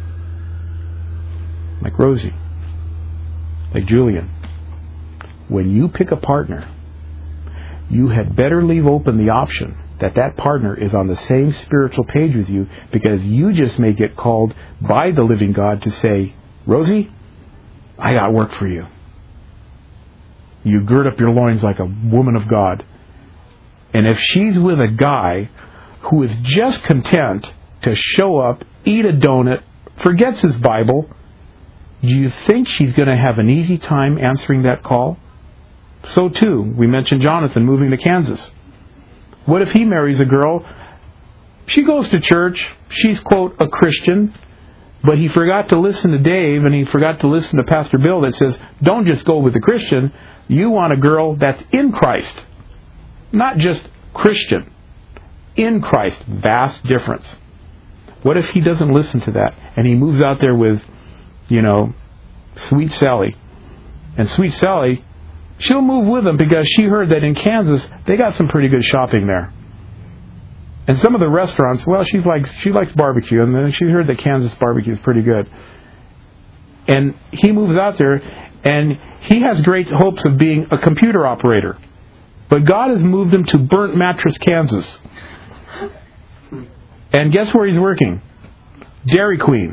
like Rosie, like Julian, when you pick a partner, you had better leave open the option that that partner is on the same spiritual page with you, because you just may get called by the living God to say, Rosie, I got work for you. You gird up your loins like a woman of God. And if she's with a guy who is just content to show up, eat a donut, forgets his Bible, do you think she's going to have an easy time answering that call? So too, we mentioned Jonathan moving to Kansas. What if he marries a girl? She goes to church. She's, quote, a Christian. But he forgot to listen to Dave, and he forgot to listen to Pastor Bill that says, don't just go with the Christian. You want a girl that's in Christ. Not just Christian. In Christ. Vast difference. What if he doesn't listen to that, and he moves out there with, you know, Sweet Sally? And Sweet Sally, she'll move with him because she heard that in Kansas they got some pretty good shopping there. And some of the restaurants, well, she's like she likes barbecue, and then she heard that Kansas barbecue is pretty good. And he moves out there, and he has great hopes of being a computer operator. But God has moved him to Burnt Mattress, Kansas. And guess where he's working? Dairy Queen.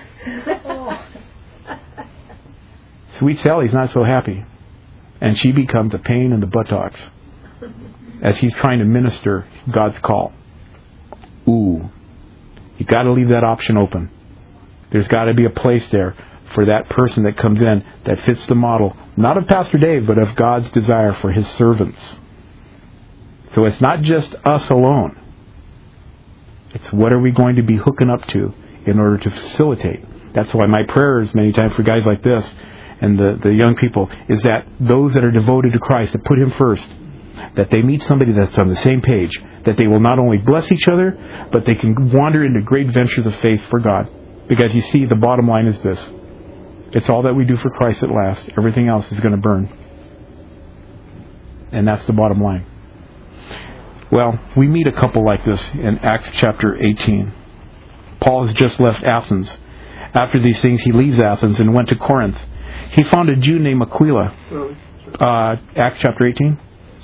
Sweet Sally's not so happy. And she becomes a pain in the buttocks as he's trying to minister God's call. Ooh. You've got to leave that option open. There's got to be a place there for that person that comes in that fits the model, not of Pastor Dave, but of God's desire for His servants. So it's not just us alone. It's what are we going to be hooking up to in order to facilitate. That's why my prayers many times for guys like this and the, the young people is that those that are devoted to Christ, that put Him first, that they meet somebody that's on the same page, that they will not only bless each other, but they can wander into great ventures of faith for God. Because you see, the bottom line is this. It's all that we do for Christ at last. Everything else is going to burn. And that's the bottom line. Well, we meet a couple like this in Acts chapter eighteen. Paul has just left Athens. After these things, he leaves Athens and went to Corinth. He found a Jew named Aquila. Uh, Acts chapter eighteen.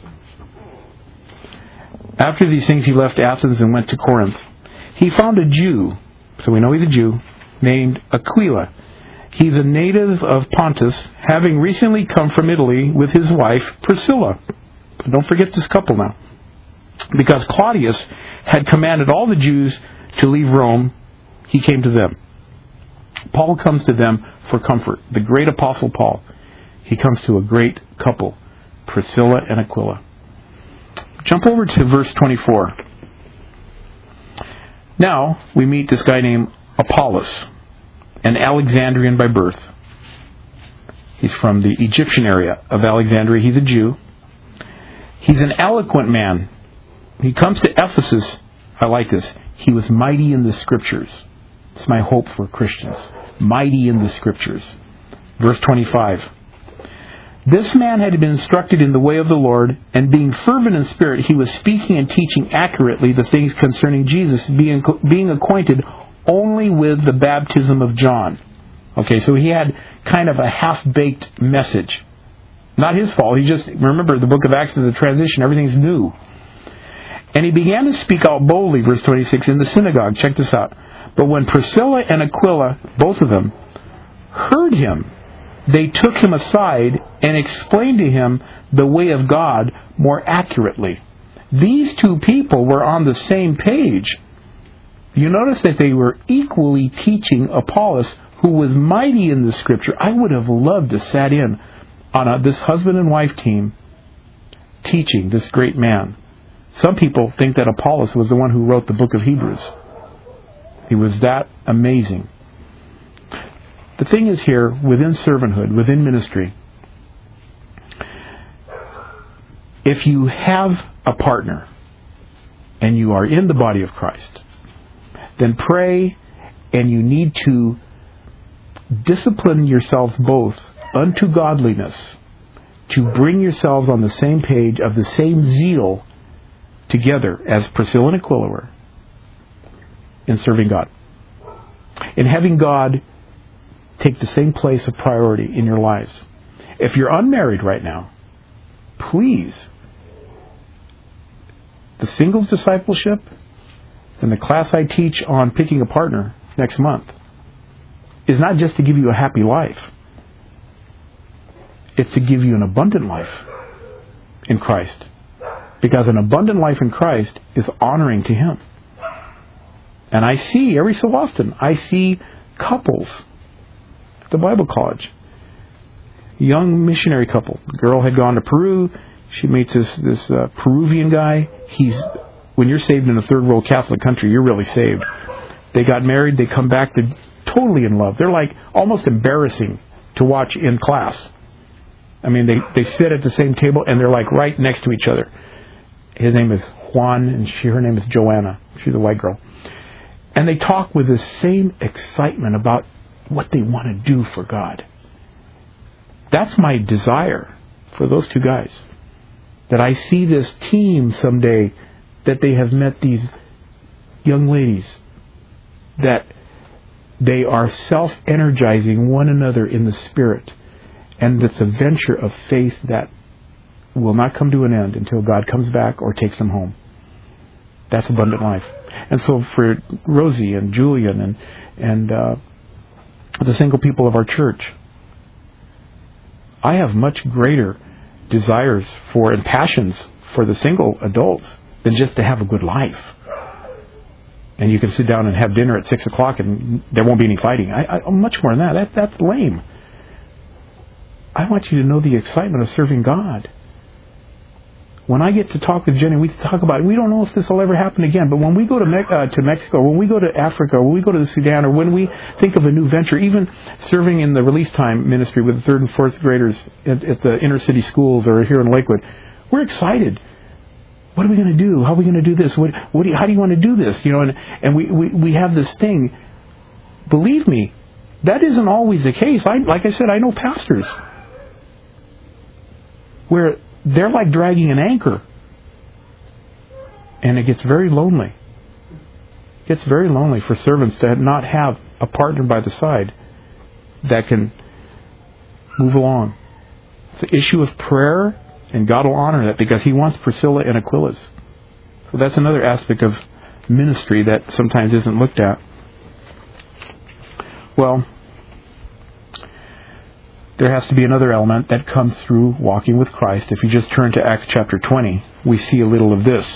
After these things, he left Athens and went to Corinth. He found a Jew, so we know he's a Jew, named Aquila. He's a native of Pontus, having recently come from Italy with his wife Priscilla. Don't forget this couple now. Because Claudius had commanded all the Jews to leave Rome, he came to them. Paul comes to them for comfort. The great apostle Paul. He comes to a great couple, Priscilla and Aquila. Jump over to verse twenty-four. Now we meet this guy named Apollos, an Alexandrian by birth. He's from the Egyptian area of Alexandria. He's a Jew. He's an eloquent man. He comes to Ephesus. I like this. He was mighty in the Scriptures. It's my hope for Christians. Mighty in the Scriptures. Verse twenty-five. This man had been instructed in the way of the Lord, and being fervent in spirit, he was speaking and teaching accurately the things concerning Jesus, being, being acquainted only with the baptism of John. Okay, so he had kind of a half-baked message. Not his fault. He just, remember, the book of Acts is a transition. Everything's new. And he began to speak out boldly, verse twenty-six, in the synagogue. Check this out. But when Priscilla and Aquila, both of them, heard him, they took him aside and explained to him the way of God more accurately. These two people were on the same page. You notice that they were equally teaching Apollos, who was mighty in the Scripture. I would have loved to sat in on a, this husband and wife team teaching this great man. Some people think that Apollos was the one who wrote the book of Hebrews. He was that amazing. The thing is here, within servanthood, within ministry, if you have a partner and you are in the body of Christ, then pray, and you need to discipline yourselves both unto godliness, to bring yourselves on the same page of the same zeal together as Priscilla and Aquila were in serving God. In having God take the same place of priority in your lives. If you're unmarried right now, please, the singles discipleship and the class I teach on picking a partner next month is not just to give you a happy life. It's to give you an abundant life in Christ. Because an abundant life in Christ is honoring to Him. And I see, every so often, I see couples at the Bible college. Young missionary couple. The girl had gone to Peru. She meets this, this uh, Peruvian guy. He's, when you're saved in a third world Catholic country, you're really saved. They got married. They come back. They're totally in love. They're like almost embarrassing to watch in class. I mean, they, they sit at the same table and they're like right next to each other. His name is Juan and she, her name is Joanna. She's a white girl. And they talk with the same excitement about what they want to do for God. That's my desire for those two guys. That I see this team someday, that they have met these young ladies, that they are self-energizing one another in the Spirit. And it's a venture of faith that will not come to an end until God comes back or takes them home. That's abundant life. And so for Rosie and Julian and and uh, the single people of our church, I have much greater desires for and passions for the single adults than just to have a good life. And you can sit down and have dinner at six o'clock and there won't be any fighting. I, I much more than that. that. That's lame. I want you to know the excitement of serving God. When I get to talk with Jenny, we talk about it. We don't know if this will ever happen again, but when we go to, Me- uh, to Mexico, when we go to Africa, or when we go to the Sudan, or when we think of a new venture, even serving in the release time ministry with the third and fourth graders at, at the inner city schools or here in Lakewood, we're excited. What are we going to do? How are we going to do this? What, what do you, how do you want to do this? You know, and, and we, we, we have this thing. Believe me, that isn't always the case. I, like I said, I know pastors where they're like dragging an anchor. And it gets very lonely. It gets very lonely for servants to not have a partner by the side that can move along. It's an issue of prayer, and God will honor that because He wants Priscilla and Aquila's. So that's another aspect of ministry that sometimes isn't looked at. Well, there has to be another element that comes through walking with Christ. If you just turn to Acts chapter twenty, we see a little of this.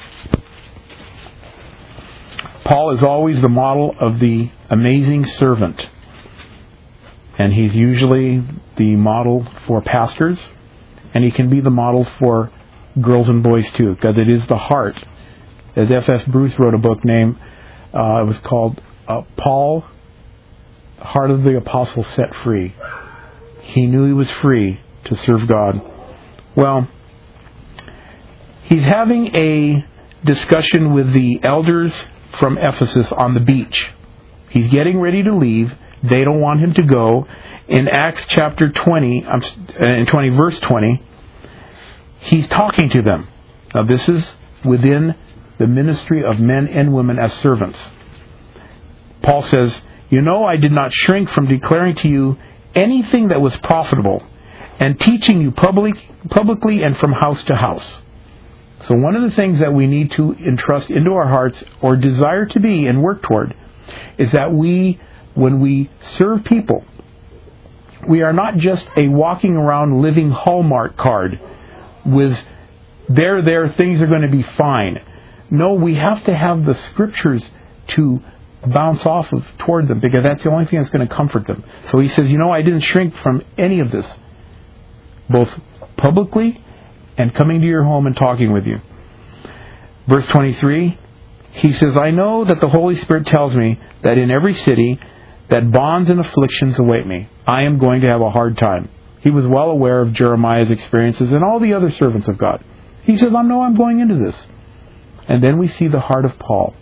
Paul is always the model of the amazing servant. And he's usually the model for pastors. And he can be the model for girls and boys too, because it is the heart. As F F Bruce wrote a book named, uh, it was called uh, Paul, Heart of the Apostle Set Free. He knew he was free to serve God. Well, he's having a discussion with the elders from Ephesus on the beach. He's getting ready to leave. They don't want him to go. In Acts chapter twenty, um, in twenty verse twenty, he's talking to them. Now this is within the ministry of men and women as servants. Paul says, "You know, I did not shrink from declaring to you anything that was profitable, and teaching you public, publicly and from house to house." So one of the things that we need to entrust into our hearts, or desire to be and work toward, is that we, when we serve people, we are not just a walking around living Hallmark card with, there, there, things are going to be fine. No, we have to have the Scriptures to bounce off of toward them, because that's the only thing that's going to comfort them. So he says, you know, I didn't shrink from any of this, both publicly and coming to your home and talking with you. Verse twenty-three, he says, I know that the Holy Spirit tells me that in every city that bonds and afflictions await me. I am going to have a hard time. He was well aware of Jeremiah's experiences and all the other servants of God. He says, I know I'm going into this. And then we see the heart of Paul.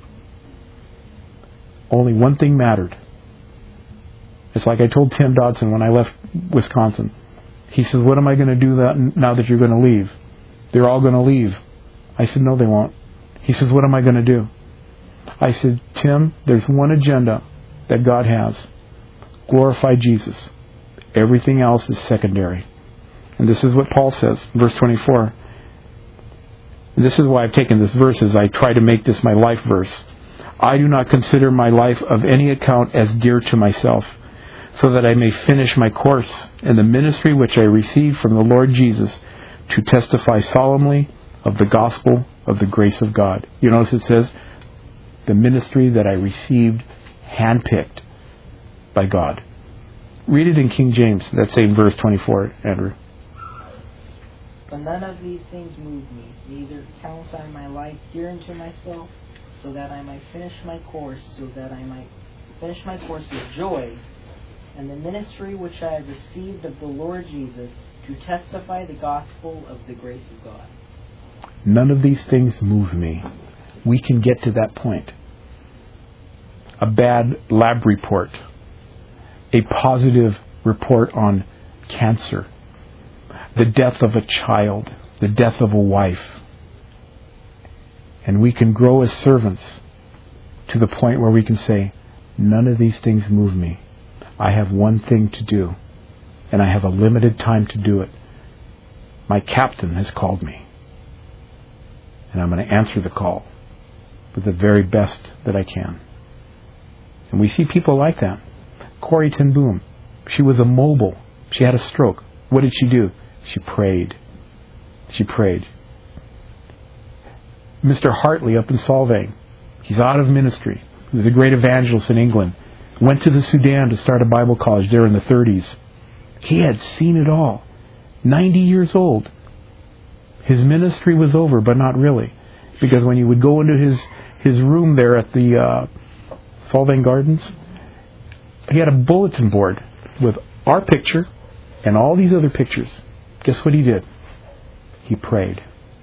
Only one thing mattered. It's like I told Tim Dodson when I left Wisconsin. He says, what am I going to do that now that you're going to leave? They're all going to leave. I said, no, they won't. He says, what am I going to do? I said, Tim, there's one agenda that God has. Glorify Jesus. Everything else is secondary. And this is what Paul says, verse twenty-four. And this is why I've taken this verse, as I try to make this my life verse. I do not consider my life of any account as dear to myself, so that I may finish my course in the ministry which I received from the Lord Jesus, to testify solemnly of the gospel of the grace of God. You notice it says, the ministry that I received, handpicked by God. Read it in King James, that same verse twenty-four, Andrew. But none of these things move me, neither count I my life dear unto myself, so that I might finish my course, so that I might finish my course with joy, and the ministry which I have received of the Lord Jesus, to testify the gospel of the grace of God. None of these things move me. We can get to that point. A bad lab report, a positive report on cancer, the death of a child, the death of a wife. And we can grow as servants to the point where we can say, none of these things move me. I have one thing to do, and I have a limited time to do it. My captain has called me, and I'm going to answer the call with the very best that I can. And we see people like that. Corrie ten Boom, she was immobile. She had a stroke. What did she do? She prayed. She prayed. Mister Hartley up in Solvang, he's out of ministry. He was a great evangelist in England. Went to the Sudan to start a Bible college there in the thirties. He had seen it all. ninety years old. His ministry was over, but not really. Because when you would go into his, his room there at the uh, Solvang Gardens, he had a bulletin board with our picture and all these other pictures. Guess what he did? He prayed.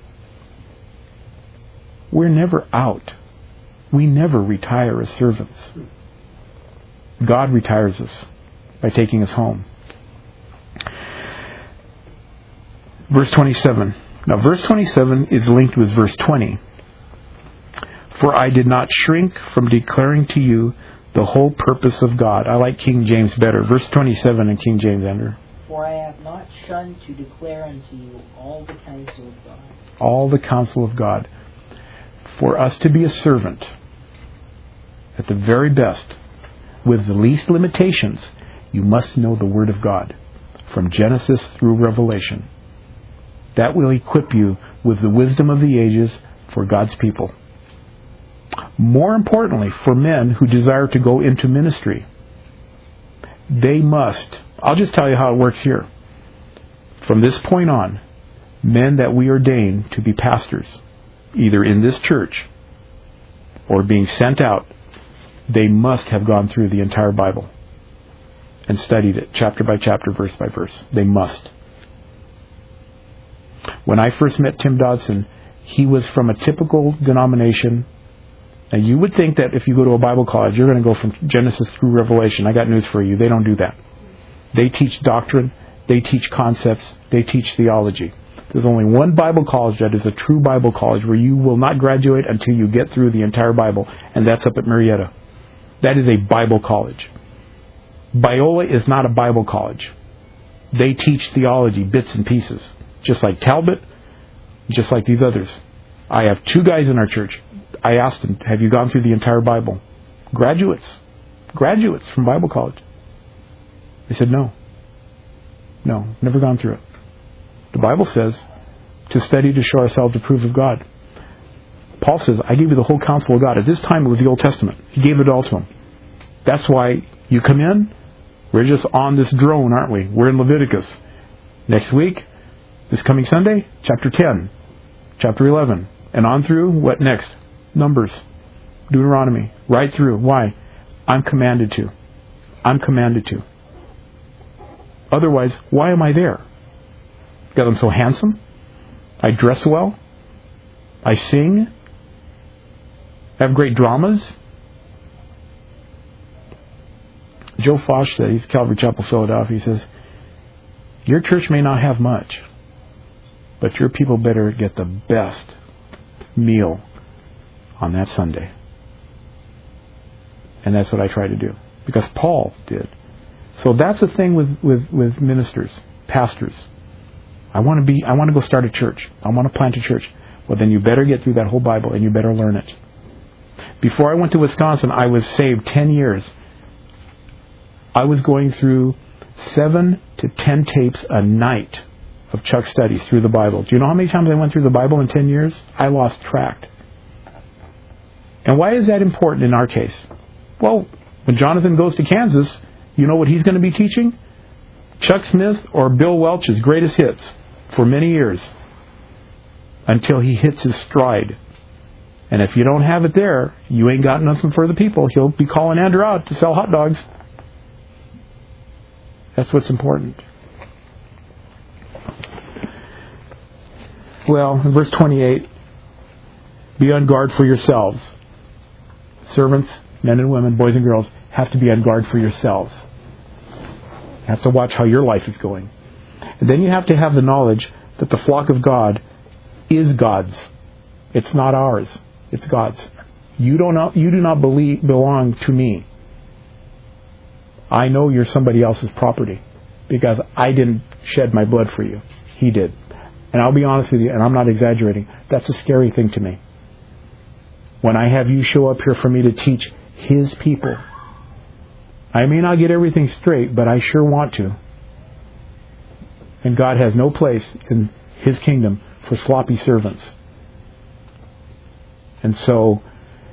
We're never out. We never retire as servants. God retires us by taking us home. Verse twenty-seven. Now, verse twenty-seven is linked with verse twenty. For I did not shrink from declaring to you the whole purpose of God. I like King James better. Verse twenty-seven in King James, Andrew. For I have not shunned to declare unto you all the counsel of God. All the counsel of God. For us to be a servant, at the very best, with the least limitations, you must know the Word of God, from Genesis through Revelation. That will equip you with the wisdom of the ages for God's people. More importantly, for men who desire to go into ministry, they must, I'll just tell you how it works here. From this point on, men that we ordain to be pastors, either in this church or being sent out, they must have gone through the entire Bible and studied it chapter by chapter, verse by verse. They must. When I first met Tim Dodson, he was from a typical denomination. And you would think that if you go to a Bible college, you're going to go from Genesis through Revelation. I got news for you. They don't do that. They teach doctrine. They teach concepts. They teach theology. There's only one Bible college that is a true Bible college where you will not graduate until you get through the entire Bible, and that's up at Marietta. That is a Bible college. Biola is not a Bible college. They teach theology, bits and pieces, just like Talbot, just like these others. I have two guys in our church. I asked them, have you gone through the entire Bible? Graduates. Graduates from Bible college. They said, no. No, never gone through it. The Bible says to study to show ourselves approved of God. Paul says, I gave you the whole counsel of God. At this time, it was the Old Testament. He gave it all to them. That's why you come in, we're just on this drone, aren't we? We're in Leviticus. Next week, this coming Sunday, chapter ten, chapter eleven, and on through, what next? Numbers, Deuteronomy, right through. Why? I'm commanded to. I'm commanded to. Otherwise, why am I there? Because I'm so handsome? I dress well? I sing? I have great dramas? Joe Fosh said, he's Calvary Chapel, Philadelphia, he says, your church may not have much, but your people better get the best meal on that Sunday. And that's what I try to do. Because Paul did. So that's the thing with, with, with ministers, pastors. I want to be, I want to go start a church. I want to plant a church. Well, then you better get through that whole Bible and you better learn it. Before I went to Wisconsin, I was saved ten years. I was going through seven to ten tapes a night of Chuck studies through the Bible. Do you know how many times I went through the Bible in ten years? I lost track. And why is that important in our case? Well, when Jonathan goes to Kansas, you know what he's going to be teaching? Chuck Smith or Bill Welch's greatest hits for many years until he hits his stride. And if you don't have it there, you ain't got nothing for the people. He'll be calling Andrew out to sell hot dogs. That's what's important. Well, in verse twenty-eight, be on guard for yourselves. Servants, men and women, boys and girls, have to be on guard for yourselves. You have to watch how your life is going. And then you have to have the knowledge that the flock of God is God's. It's not ours. It's God's. You don't know, you do not believe, belong to me. I know you're somebody else's property because I didn't shed my blood for you. He did. And I'll be honest with you, and I'm not exaggerating, that's a scary thing to me. When I have you show up here for me to teach His people, I may not get everything straight, but I sure want to. And God has no place in His kingdom for sloppy servants. And so,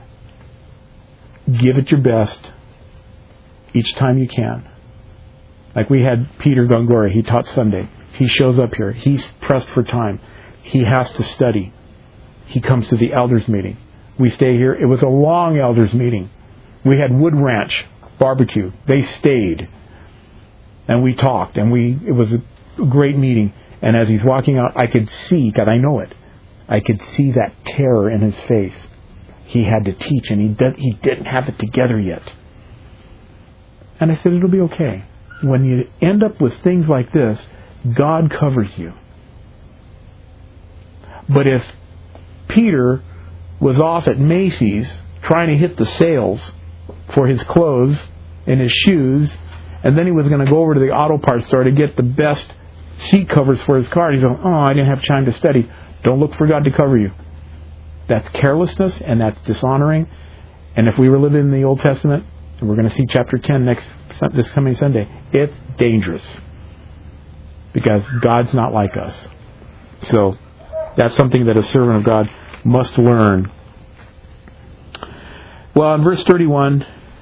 give it your best each time you can. Like we had Peter Gongora, he taught Sunday. He shows up here. He's pressed for time. He has to study. He comes to the elders meeting. We stay here. It was a long elders meeting. We had Wood Ranch barbecue. They stayed. And we talked. And we it was a great meeting. And as he's walking out, I could see, God, I know it. I could see that terror in his face. He had to teach, and he did, he didn't have it together yet. And I said, it'll be okay. When you end up with things like this, God covers you. But if Peter was off at Macy's trying to hit the sales for his clothes and his shoes, and then he was going to go over to the auto parts store to get the best seat covers for his car, he's going, oh, I didn't have time to study. Don't look for God to cover you. That's carelessness, and that's dishonoring. And if we were living in the Old Testament, and we're going to see chapter ten next this coming Sunday, it's dangerous. Because God's not like us. So, that's something that a servant of God must learn. Well, in verse thirty-one,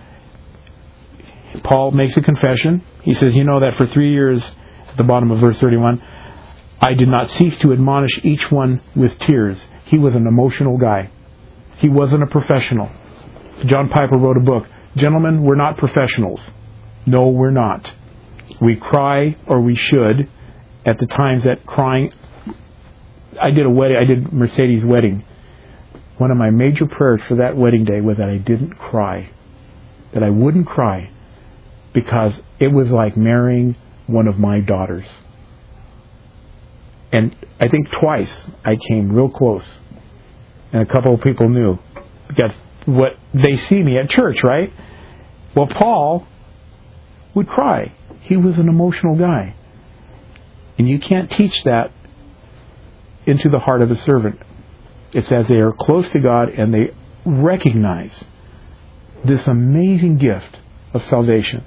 Paul makes a confession. He says, you know that for three years, at the bottom of verse thirty-one, I did not cease to admonish each one with tears. He was an emotional guy. He wasn't a professional. John Piper wrote a book, Gentlemen, we're not professionals. No, we're not. We cry, or we should, at the times that crying... I did a wedding. I did Mercedes' wedding. One of my major prayers for that wedding day was that I didn't cry. That I wouldn't cry. Because it was like marrying one of my daughters. And I think twice I came real close. And a couple of people knew. Because what they see me at church, right? Well, Paul would cry. He was an emotional guy. And you can't teach that into the heart of a servant. It's as they are close to God and they recognize this amazing gift of salvation.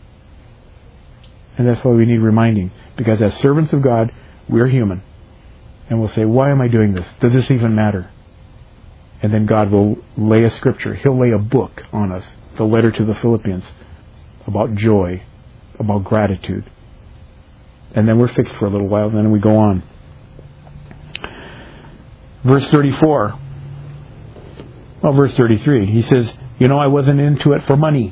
And that's why we need reminding. Because as servants of God, we're human. And we'll say, why am I doing this? Does this even matter? And then God will lay a scripture. He'll lay a book on us. The letter to the Philippians. About joy. About gratitude. And then we're fixed for a little while. And then we go on. Verse thirty-four. Well, verse thirty-three. He says, you know, I wasn't into it for money.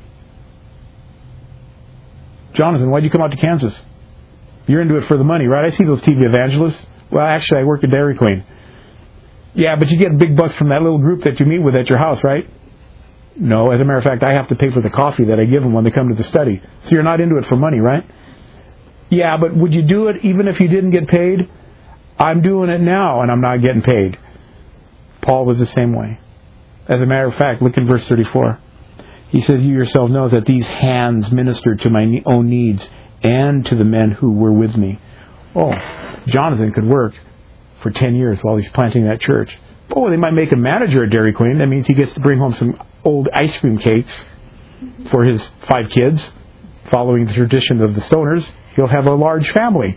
Jonathan, why'd you come out to Kansas? You're into it for the money, right? I see those T V evangelists. Well, actually, I work at Dairy Queen. Yeah, but you get big bucks from that little group that you meet with at your house, right? No, as a matter of fact, I have to pay for the coffee that I give them when they come to the study. So you're not into it for money, right? Yeah, but would you do it even if you didn't get paid? I'm doing it now, and I'm not getting paid. Paul was the same way. As a matter of fact, look in verse thirty-four. He says, you yourself know that these hands ministered to my own needs and to the men who were with me. Oh, Jonathan could work for ten years while he's planting that church. Oh, they might make him manager at Dairy Queen. That means he gets to bring home some old ice cream cakes for his five kids. Following the tradition of the Stoners, he'll have a large family.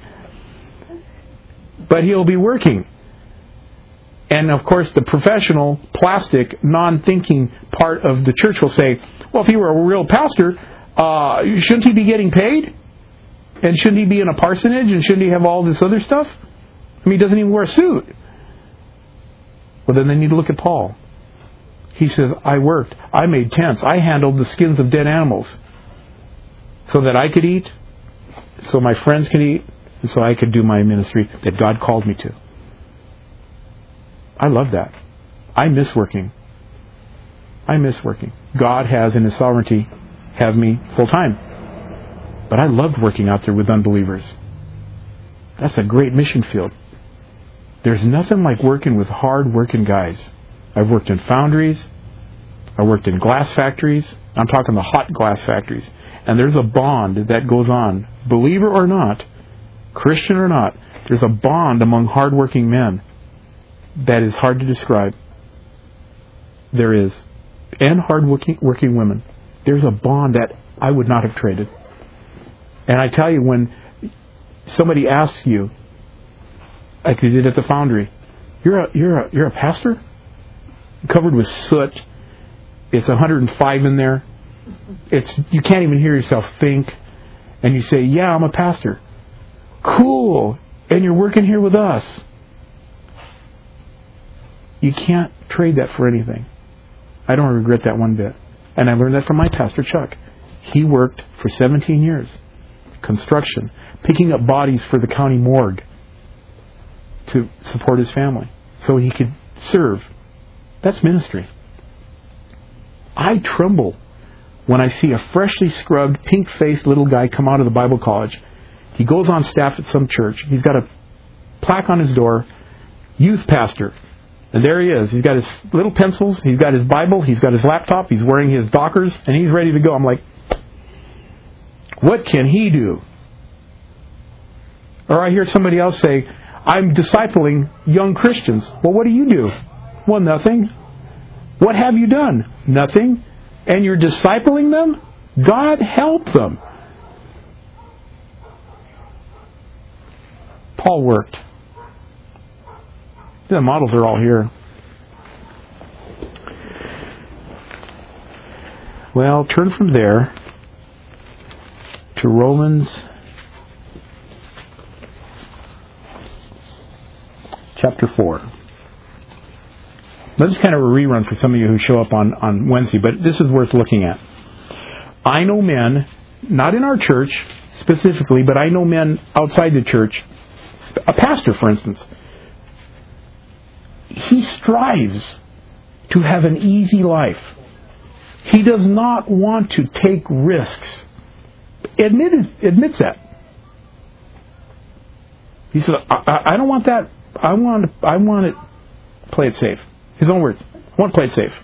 But he'll be working. And of course, the professional, plastic, non-thinking part of the church will say, well, if he were a real pastor, uh, shouldn't he be getting paid? And shouldn't he be in a parsonage? And shouldn't he have all this other stuff? I mean, he doesn't even wear a suit. Well, then they need to look at Paul. He says, I worked. I made tents. I handled the skins of dead animals so that I could eat, so my friends could eat, and so I could do my ministry that God called me to. I love that. I miss working. I miss working. God has, in His sovereignty, have me full time. But I loved working out there with unbelievers. That's a great mission field. There's nothing like working with hard-working guys. I've worked in foundries. I worked in glass factories. I'm talking the hot glass factories. And there's a bond that goes on. Believer or not, Christian or not, there's a bond among hard-working men that is hard to describe. There is. And hard-working working women. There's a bond that I would not have traded. And I tell you, when somebody asks you, like they did at the foundry, you're a, you're a, you're a pastor? Covered with soot. It's one hundred five in there. It's you can't even hear yourself think. And you say, yeah, I'm a pastor. Cool. And you're working here with us. You can't trade that for anything. I don't regret that one bit. And I learned that from my pastor, Chuck. He worked for seventeen years. Construction. Picking up bodies for the county morgue to support his family so he could serve. That's ministry. I tremble when I see a freshly scrubbed, pink-faced little guy come out of the Bible college. He goes on staff at some church. He's got a plaque on his door, youth pastor. And there he is. He's got his little pencils. He's got his Bible. He's got his laptop. He's wearing his Dockers. And he's ready to go. I'm like, what can he do? Or I hear somebody else say, I'm discipling young Christians. Well, what do you do? Well, nothing. What have you done? Nothing. And you're discipling them? God help them. Paul worked. The models are all here. Well, turn from there to Romans chapter four. This is kind of a rerun for some of you who show up on, on Wednesday, but this is worth looking at. I know men, not in our church specifically, but I know men outside the church, a pastor, for instance. He strives to have an easy life. He does not want to take risks. Admit, admits that. He said, I, I don't want that. I want, I want it, play it safe. His own words. I want to play it safe.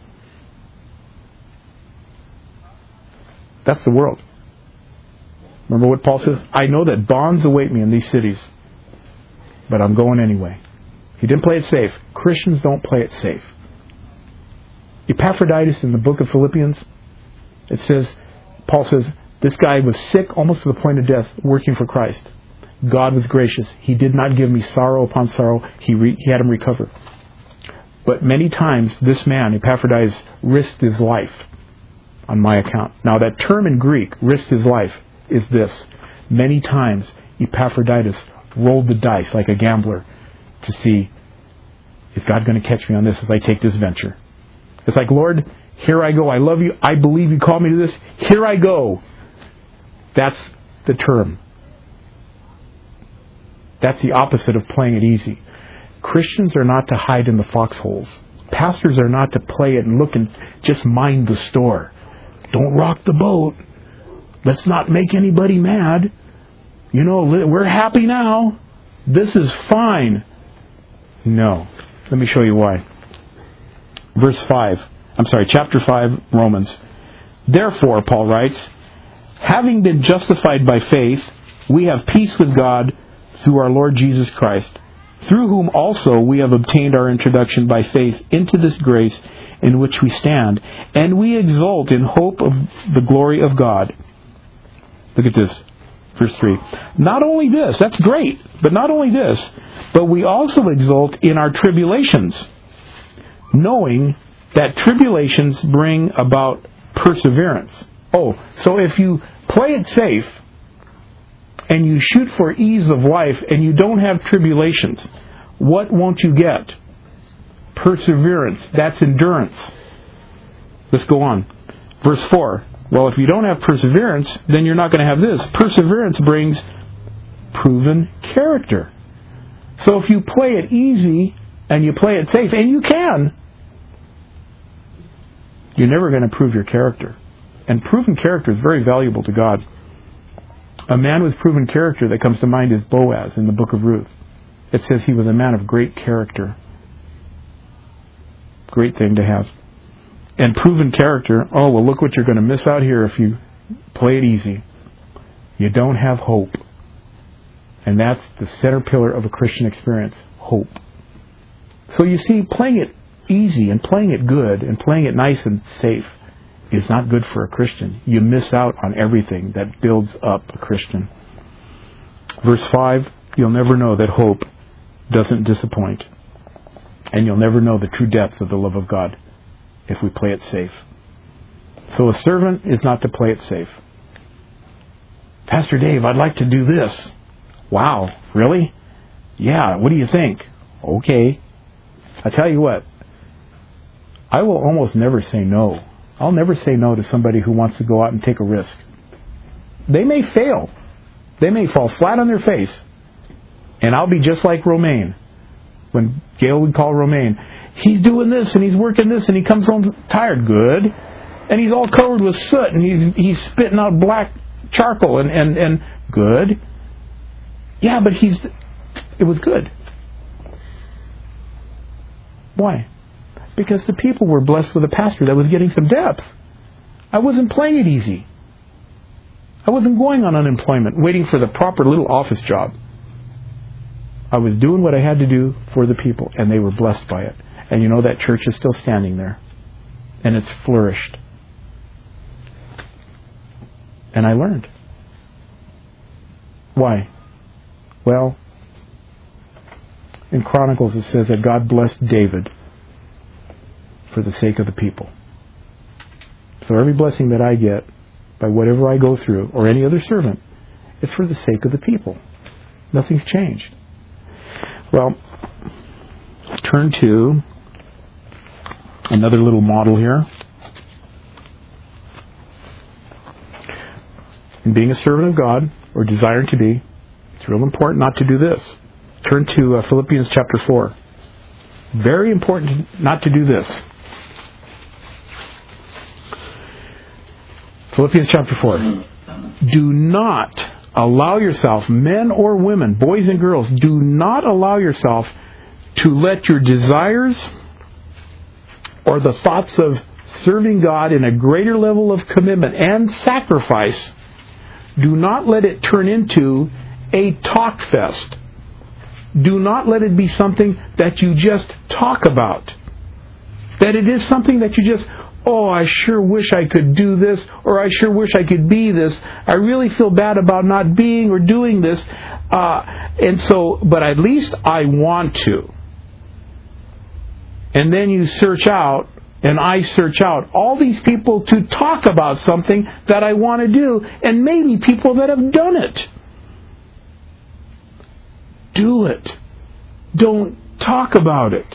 That's the world. Remember what Paul says? I know that bonds await me in these cities, but I'm going anyway. He didn't play it safe. Christians don't play it safe. Epaphroditus in the book of Philippians, it says, Paul says, this guy was sick almost to the point of death, working for Christ. God was gracious. He did not give me sorrow upon sorrow. He, re- he had him recover. But many times, this man, Epaphroditus, risked his life on my account. Now, that term in Greek, risked his life, is this. Many times, Epaphroditus rolled the dice like a gambler to see, is God going to catch me on this as I take this venture? It's like, Lord, here I go. I love you. I believe you called me to this. Here I go. That's the term. That's the opposite of playing it easy. Christians are not to hide in the foxholes. Pastors are not to play it and look and just mind the store. Don't rock the boat. Let's not make anybody mad. You know, we're happy now. This is fine. No. Let me show you why. Verse five. I'm sorry, chapter five, Romans. Therefore, Paul writes, having been justified by faith, we have peace with God through our Lord Jesus Christ, through whom also we have obtained our introduction by faith into this grace in which we stand, and we exult in hope of the glory of God. Look at this, verse three. Not only this, that's great, but not only this, but we also exult in our tribulations, knowing that tribulations bring about perseverance. Oh, so if you play it safe, and you shoot for ease of life, and you don't have tribulations, what won't you get? Perseverance. That's endurance. Let's go on. Verse four. Well, if you don't have perseverance, then you're not going to have this. Perseverance brings proven character. So if you play it easy, and you play it safe, and you can, you're never going to prove your character. And proven character is very valuable to God. A man with proven character that comes to mind is Boaz in the book of Ruth. It says he was a man of great character. Great thing to have. And proven character, oh, well, look what you're going to miss out here if you play it easy. You don't have hope. And that's the center pillar of a Christian experience, hope. So you see, playing it easy and playing it good and playing it nice and safe is not good for a Christian. You miss out on everything that builds up a Christian. Verse five, you'll never know that hope doesn't disappoint. And you'll never know the true depth of the love of God if we play it safe. So a servant is not to play it safe. Pastor Dave, I'd like to do this. Wow, really? Yeah, what do you think? Okay. I tell you what, I will almost never say no. I'll never say no to somebody who wants to go out and take a risk. They may fail. They may fall flat on their face. And I'll be just like Romaine. When Gail would call Romaine, he's doing this and he's working this and he comes home tired. Good. And he's all covered with soot and he's he's spitting out black charcoal and, and, and good. Yeah, but he's it was good. Why? Because the people were blessed with a pastor that was getting some depth. I wasn't playing it easy. I wasn't going on unemployment, waiting for the proper little office job. I was doing what I had to do for the people, and they were blessed by it. And you know, that church is still standing there. And it's flourished. And I learned. Why? Well, in Chronicles it says that God blessed David for the sake of the people. So every blessing that I get, by whatever I go through, or any other servant, it's for the sake of the people. Nothing's changed. Well, turn to another little model here. In being a servant of God, or desiring to be, it's real important not to do this. Turn to uh, Philippians chapter four. Very important not to do this. Philippians chapter four. Do not allow yourself, men or women, boys and girls, do not allow yourself to let your desires or the thoughts of serving God in a greater level of commitment and sacrifice, do not let it turn into a talk fest. Do not let it be something that you just talk about. That it is something that you just, oh, I sure wish I could do this, or I sure wish I could be this. I really feel bad about not being or doing this. Uh, and so, but at least I want to. And then you search out, and I search out all these people to talk about something that I want to do, and maybe people that have done it. Do it. Don't talk about it.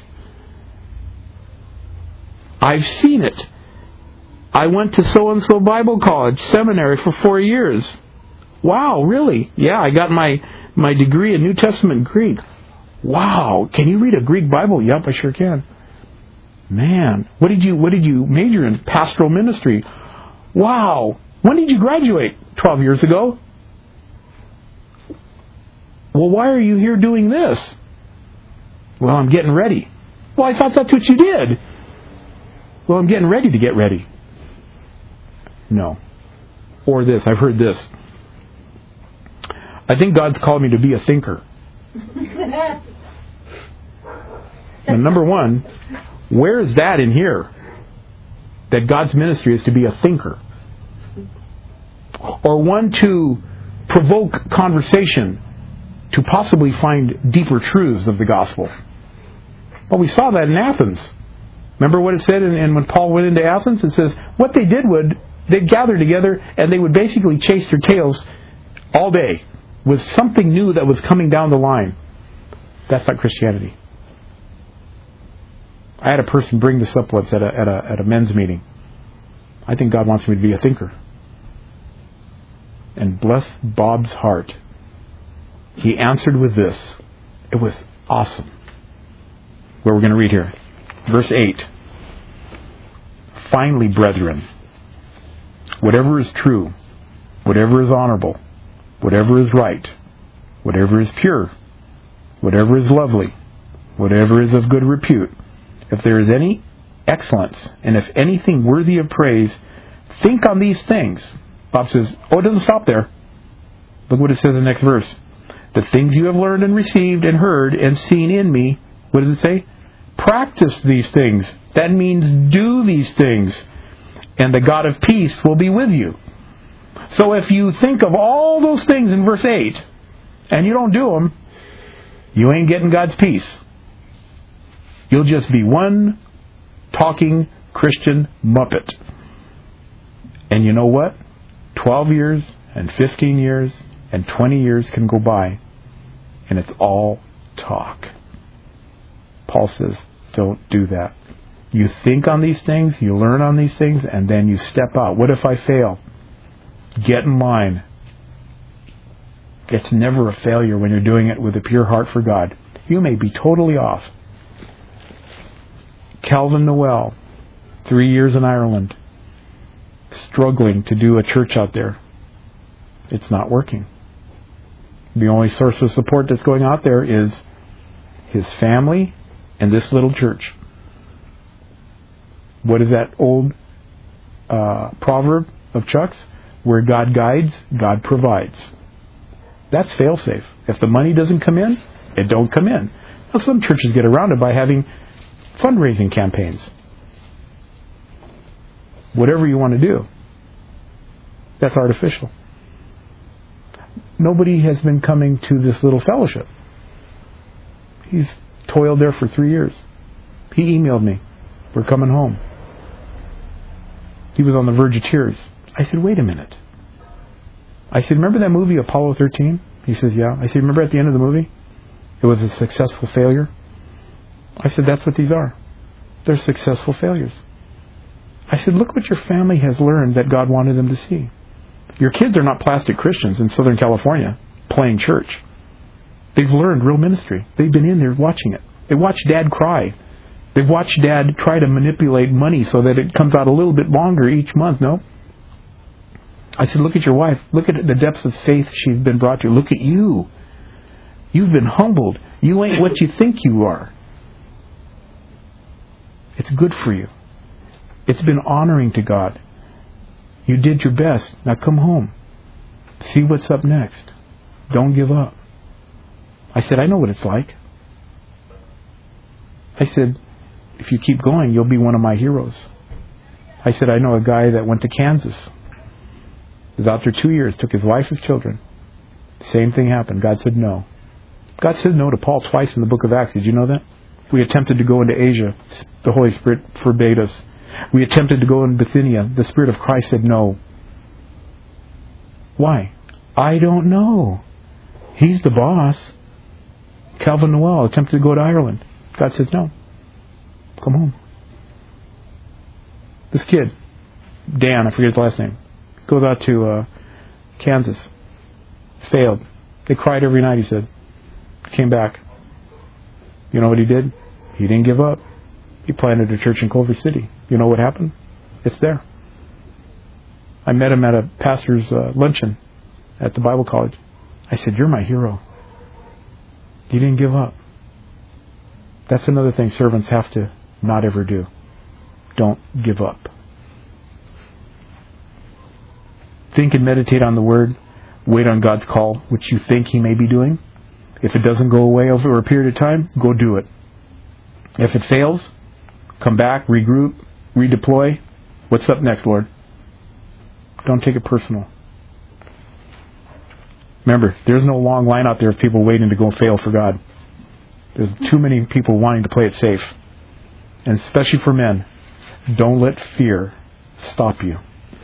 I've seen it. I went to so-and-so Bible college, seminary for four years. Wow, really? Yeah, I got my, my degree in New Testament Greek. Wow, can you read a Greek Bible? Yep, I sure can. Man, what did you what did you major in? Pastoral ministry. Wow, when did you graduate? Twelve years ago. Well, why are you here doing this? Well, I'm getting ready. Well, I thought that's what you did. Well, I'm getting ready to get ready. No. Or this, I've heard this. I think God's called me to be a thinker. Now, number one, where is that in here? That God's ministry is to be a thinker. Or one to provoke conversation to possibly find deeper truths of the gospel. Well, we saw that in Athens. Remember what it said in, in when Paul went into Athens? It says, what they did would, they'd gather together and they would basically chase their tails all day with something new that was coming down the line. That's not Christianity. I had a person bring this up once at a, at a, at a men's meeting. I think God wants me to be a thinker. And bless Bob's heart. He answered with this. It was awesome. Where we're going to read here. Verse eight. Finally, brethren, whatever is true, whatever is honorable, whatever is right, whatever is pure, whatever is lovely, whatever is of good repute, if there is any excellence, and if anything worthy of praise, think on these things. Bob says, oh, it doesn't stop there. Look what it says in the next verse. The things you have learned and received and heard and seen in me, what does it say? Practice these things. That means do these things. And the God of peace will be with you. So if you think of all those things in verse eight, and you don't do them, you ain't getting God's peace. You'll just be one talking Christian muppet. And you know what? Twelve years and fifteen years and twenty years can go by, and it's all talk. Paul says, don't do that. You think on these things, you learn on these things, and then you step out. What if I fail? Get in line. It's never a failure when you're doing it with a pure heart for God. You may be totally off. Calvin Noel, three years in Ireland, struggling to do a church out there. It's not working. The only source of support that's going out there is his family and this little church. What is that old uh, proverb of Chuck's? Where God guides, God provides. That's fail-safe. If the money doesn't come in, it don't come in. Now, some churches get around it by having fundraising campaigns. Whatever you want to do. That's artificial. Nobody has been coming to this little fellowship. He's toiled there for three years. He emailed me. We're coming home. He was on the verge of tears. I said, wait a minute. I said, remember that movie Apollo thirteen? He says, yeah. I said, remember at the end of the movie? It was a successful failure. I said, that's what these are. They're successful failures. I said, look what your family has learned that God wanted them to see. Your kids are not plastic Christians in Southern California playing church. They've learned real ministry. They've been in there watching it. They watched Dad cry. They've watched Dad try to manipulate money so that it comes out a little bit longer each month. No? I said, look at your wife. Look at the depths of faith she's been brought to. Look at you. You've been humbled. You ain't what you think you are. It's good for you. It's been honoring to God. You did your best. Now come home. See what's up next. Don't give up. I said, I know what it's like. I said, if you keep going, you'll be one of my heroes. I said, I know a guy that went to Kansas. He was out there two years, took his wife, his children. Same thing happened. God said no. God said no to Paul twice in the book of Acts. Did you know that? We attempted to go into Asia. The Holy Spirit forbade us. We attempted to go in Bithynia. The Spirit of Christ said no. Why? I don't know. He's the boss. Calvin Noel attempted to go to Ireland. God said no. Come home. This kid, Dan, I forget his last name, goes out to uh, Kansas. Failed. They cried every night, he said. Came back. You know what he did? He didn't give up. He planted a church in Culver City. You know what happened? It's there. I met him at a pastor's uh, luncheon at the Bible college. I said, you're my hero. You didn't give up. That's another thing servants have to not ever do. Don't give up. Think and meditate on the Word. Wait on God's call, which you think He may be doing. If it doesn't go away over a period of time, go do it. If it fails, come back, regroup, redeploy. What's up next, Lord? Don't take it personal. Remember, there's no long line out there of people waiting to go fail for God. There's too many people wanting to play it safe. And especially for men, don't let fear stop you.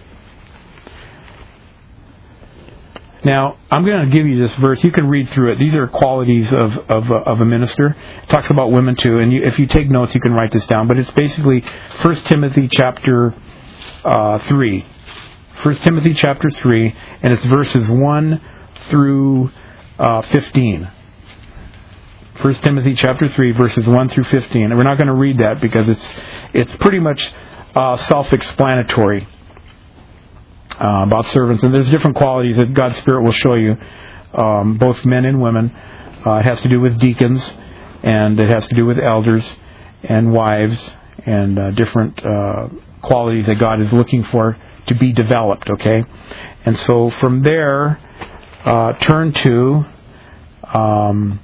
Now, I'm going to give you this verse. You can read through it. These are qualities of of, uh, of a minister. It talks about women too. And you, if you take notes, you can write this down. But it's basically First Timothy chapter uh, three. First Timothy chapter three, and it's verses one through uh, fifteen. First Timothy chapter three, verses one through fifteen. And we're not going to read that because it's it's pretty much uh, self-explanatory. Uh, about servants, and there's different qualities that God's Spirit will show you, um, both men and women. Uh, it has to do with deacons, and it has to do with elders and wives, and uh, different uh, qualities that God is looking for to be developed, okay? And so from there, uh, turn to um,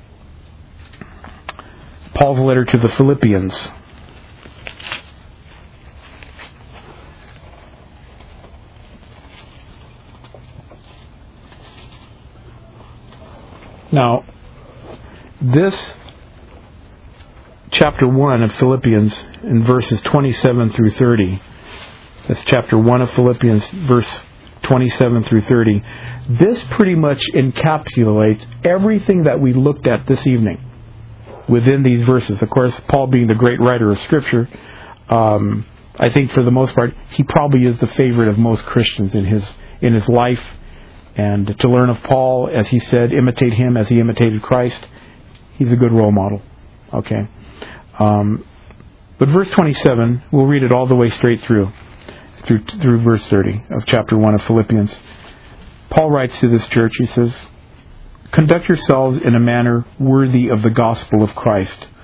Paul's letter to the Philippians. Now, this chapter one of Philippians in verses twenty-seven through thirty, that's chapter one of Philippians, verse twenty-seven through thirty, this pretty much encapsulates everything that we looked at this evening within these verses. Of course, Paul being the great writer of Scripture, um, I think for the most part, he probably is the favorite of most Christians in his in his life. And to learn of Paul, as he said, imitate him as he imitated Christ. He's a good role model. Okay. Um, but verse twenty-seven, we'll read it all the way straight through, through, through verse thirty of chapter one of Philippians. Paul writes to this church, he says, conduct yourselves in a manner worthy of the gospel of Christ,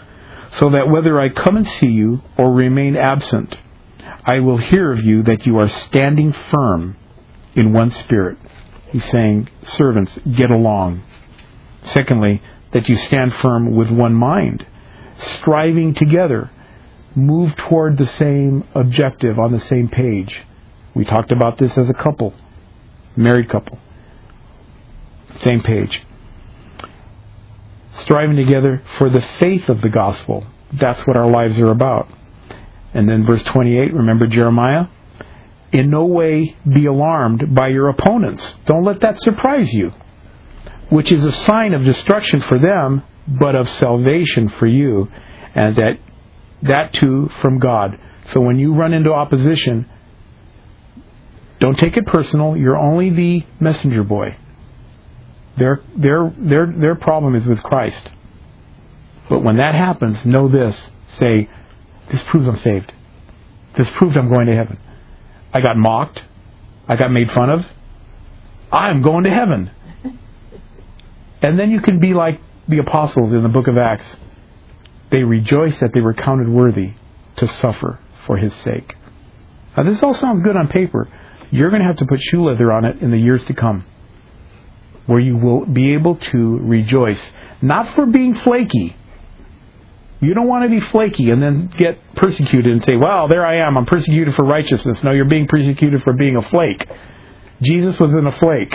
so that whether I come and see you or remain absent, I will hear of you that you are standing firm in one spirit. He's saying, servants, get along. Secondly, that you stand firm with one mind, striving together, move toward the same objective on the same page. We talked about this as a couple, married couple. Same page. Striving together for the faith of the gospel. That's what our lives are about. And then verse twenty-eight, remember Jeremiah? In no way be alarmed by your opponents. Don't let that surprise you, which is a sign of destruction for them, but of salvation for you, and that that too from God. So when you run into opposition, don't take it personal. You're only the messenger boy. Their their their their problem is with Christ. But when that happens, know this. Say, this proves I'm saved. This proves I'm going to heaven. I got mocked. I got made fun of. I'm going to heaven. And then you can be like the apostles in the book of Acts. They rejoiced that they were counted worthy to suffer for His sake. Now this all sounds good on paper. You're going to have to put shoe leather on it in the years to come, where you will be able to rejoice. Not for being flaky. You don't want to be flaky and then get persecuted and say, well, there I am, I'm persecuted for righteousness. No, you're being persecuted for being a flake. Jesus wasn't a flake.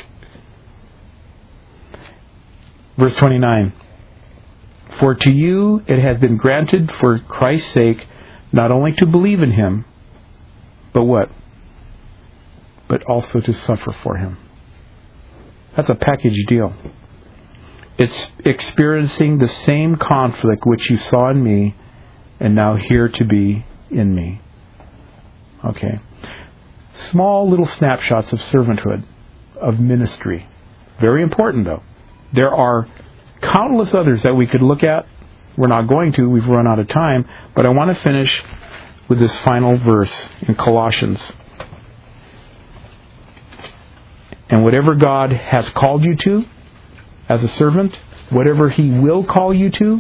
Verse twenty-nine. For to you it has been granted for Christ's sake not only to believe in Him, but what? But also to suffer for Him. That's a package deal. It's experiencing the same conflict which you saw in me and now hear to be in me. Okay. Small little snapshots of servanthood, of ministry. Very important though. There are countless others that we could look at. We're not going to. We've run out of time. But I want to finish with this final verse in Colossians. And whatever God has called you to as a servant, whatever He will call you to,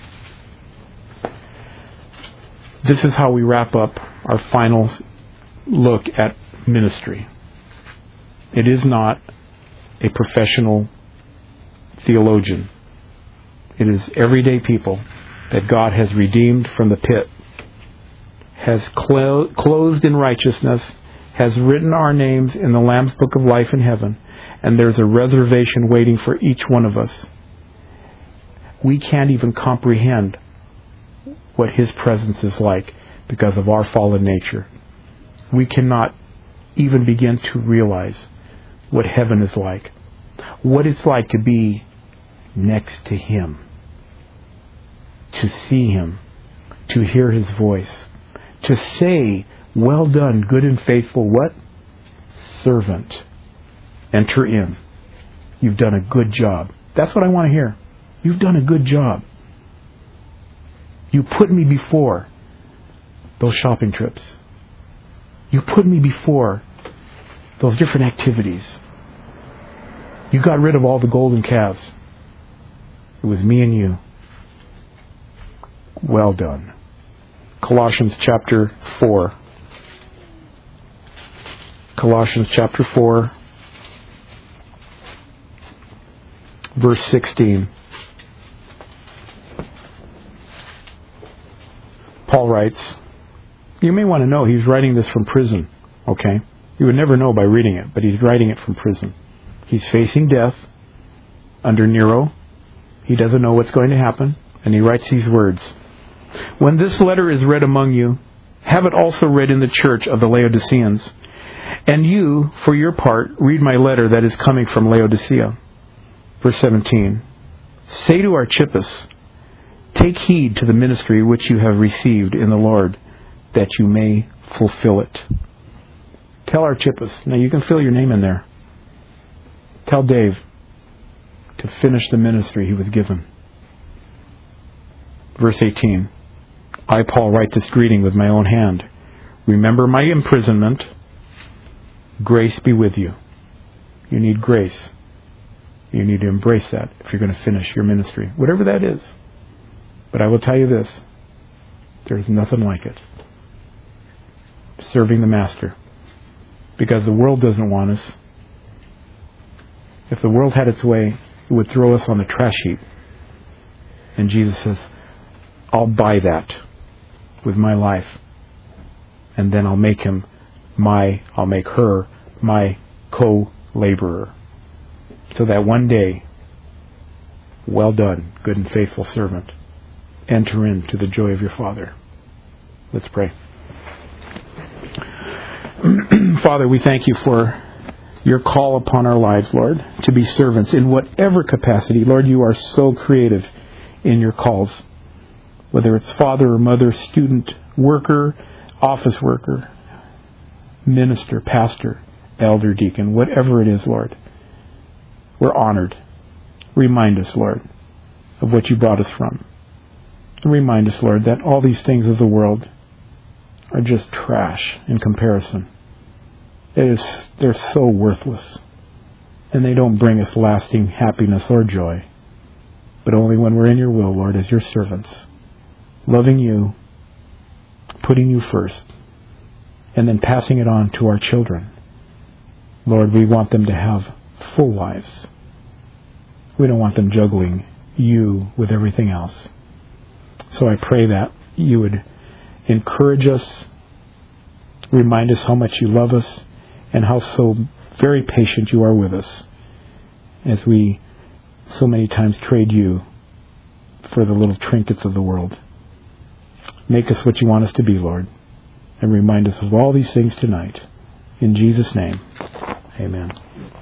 this is how we wrap up our final look at ministry. It is not a professional theologian. It is everyday people that God has redeemed from the pit, has clo- clothed in righteousness, has written our names in the Lamb's Book of Life in heaven, and there's a reservation waiting for each one of us. We can't even comprehend what His presence is like because of our fallen nature. We cannot even begin to realize what heaven is like, what it's like to be next to Him, to see Him, to hear His voice, to say, well done, good and faithful, what? Servant. Enter in. You've done a good job. That's what I want to hear. You've done a good job. You put me before those shopping trips. You put me before those different activities. You got rid of all the golden calves. It was me and you. Well done. Colossians chapter four. Colossians chapter four, verse sixteen. Paul writes, you may want to know he's writing this from prison, okay? You would never know by reading it, but he's writing it from prison. He's facing death under Nero. He doesn't know what's going to happen, and he writes these words. When this letter is read among you, have it also read in the church of the Laodiceans. And you, for your part, read my letter that is coming from Laodicea. Verse seventeen. Say to Archippus, take heed to the ministry which you have received in the Lord, that you may fulfill it. Tell Archippus. Now you can fill your name in there. Tell Dave to finish the ministry he was given. Verse eighteen. I, Paul, write this greeting with my own hand. Remember my imprisonment. Grace be with you. You need grace. You need to embrace that if you're going to finish your ministry, whatever that is. But I will tell you this, There's nothing like it. Serving the Master. Because the world doesn't want us. If the world had its way, it would throw us on the trash heap. And Jesus says, I'll buy that with my life. And then I'll make him my, I'll make her my co-laborer. So that one day, well done, good and faithful servant. Enter into the joy of your Father. Let's pray. Father, we thank you for your call upon our lives, Lord, to be servants in whatever capacity. Lord, you are so creative in your calls. Whether it's father or mother, student, worker, office worker, minister, pastor, elder, deacon, whatever it is, Lord, we're honored. Remind us, Lord, of what you brought us from. And remind us, Lord, that all these things of the world are just trash in comparison. It is, they're so worthless. And they don't bring us lasting happiness or joy. But only when we're in your will, Lord, as your servants, loving you, putting you first, and then passing it on to our children. Lord, we want them to have full lives. We don't want them juggling you with everything else. So I pray that you would encourage us, remind us how much you love us, and how so very patient you are with us as we so many times trade you for the little trinkets of the world. Make us what you want us to be, Lord, and remind us of all these things tonight. In Jesus' name, amen.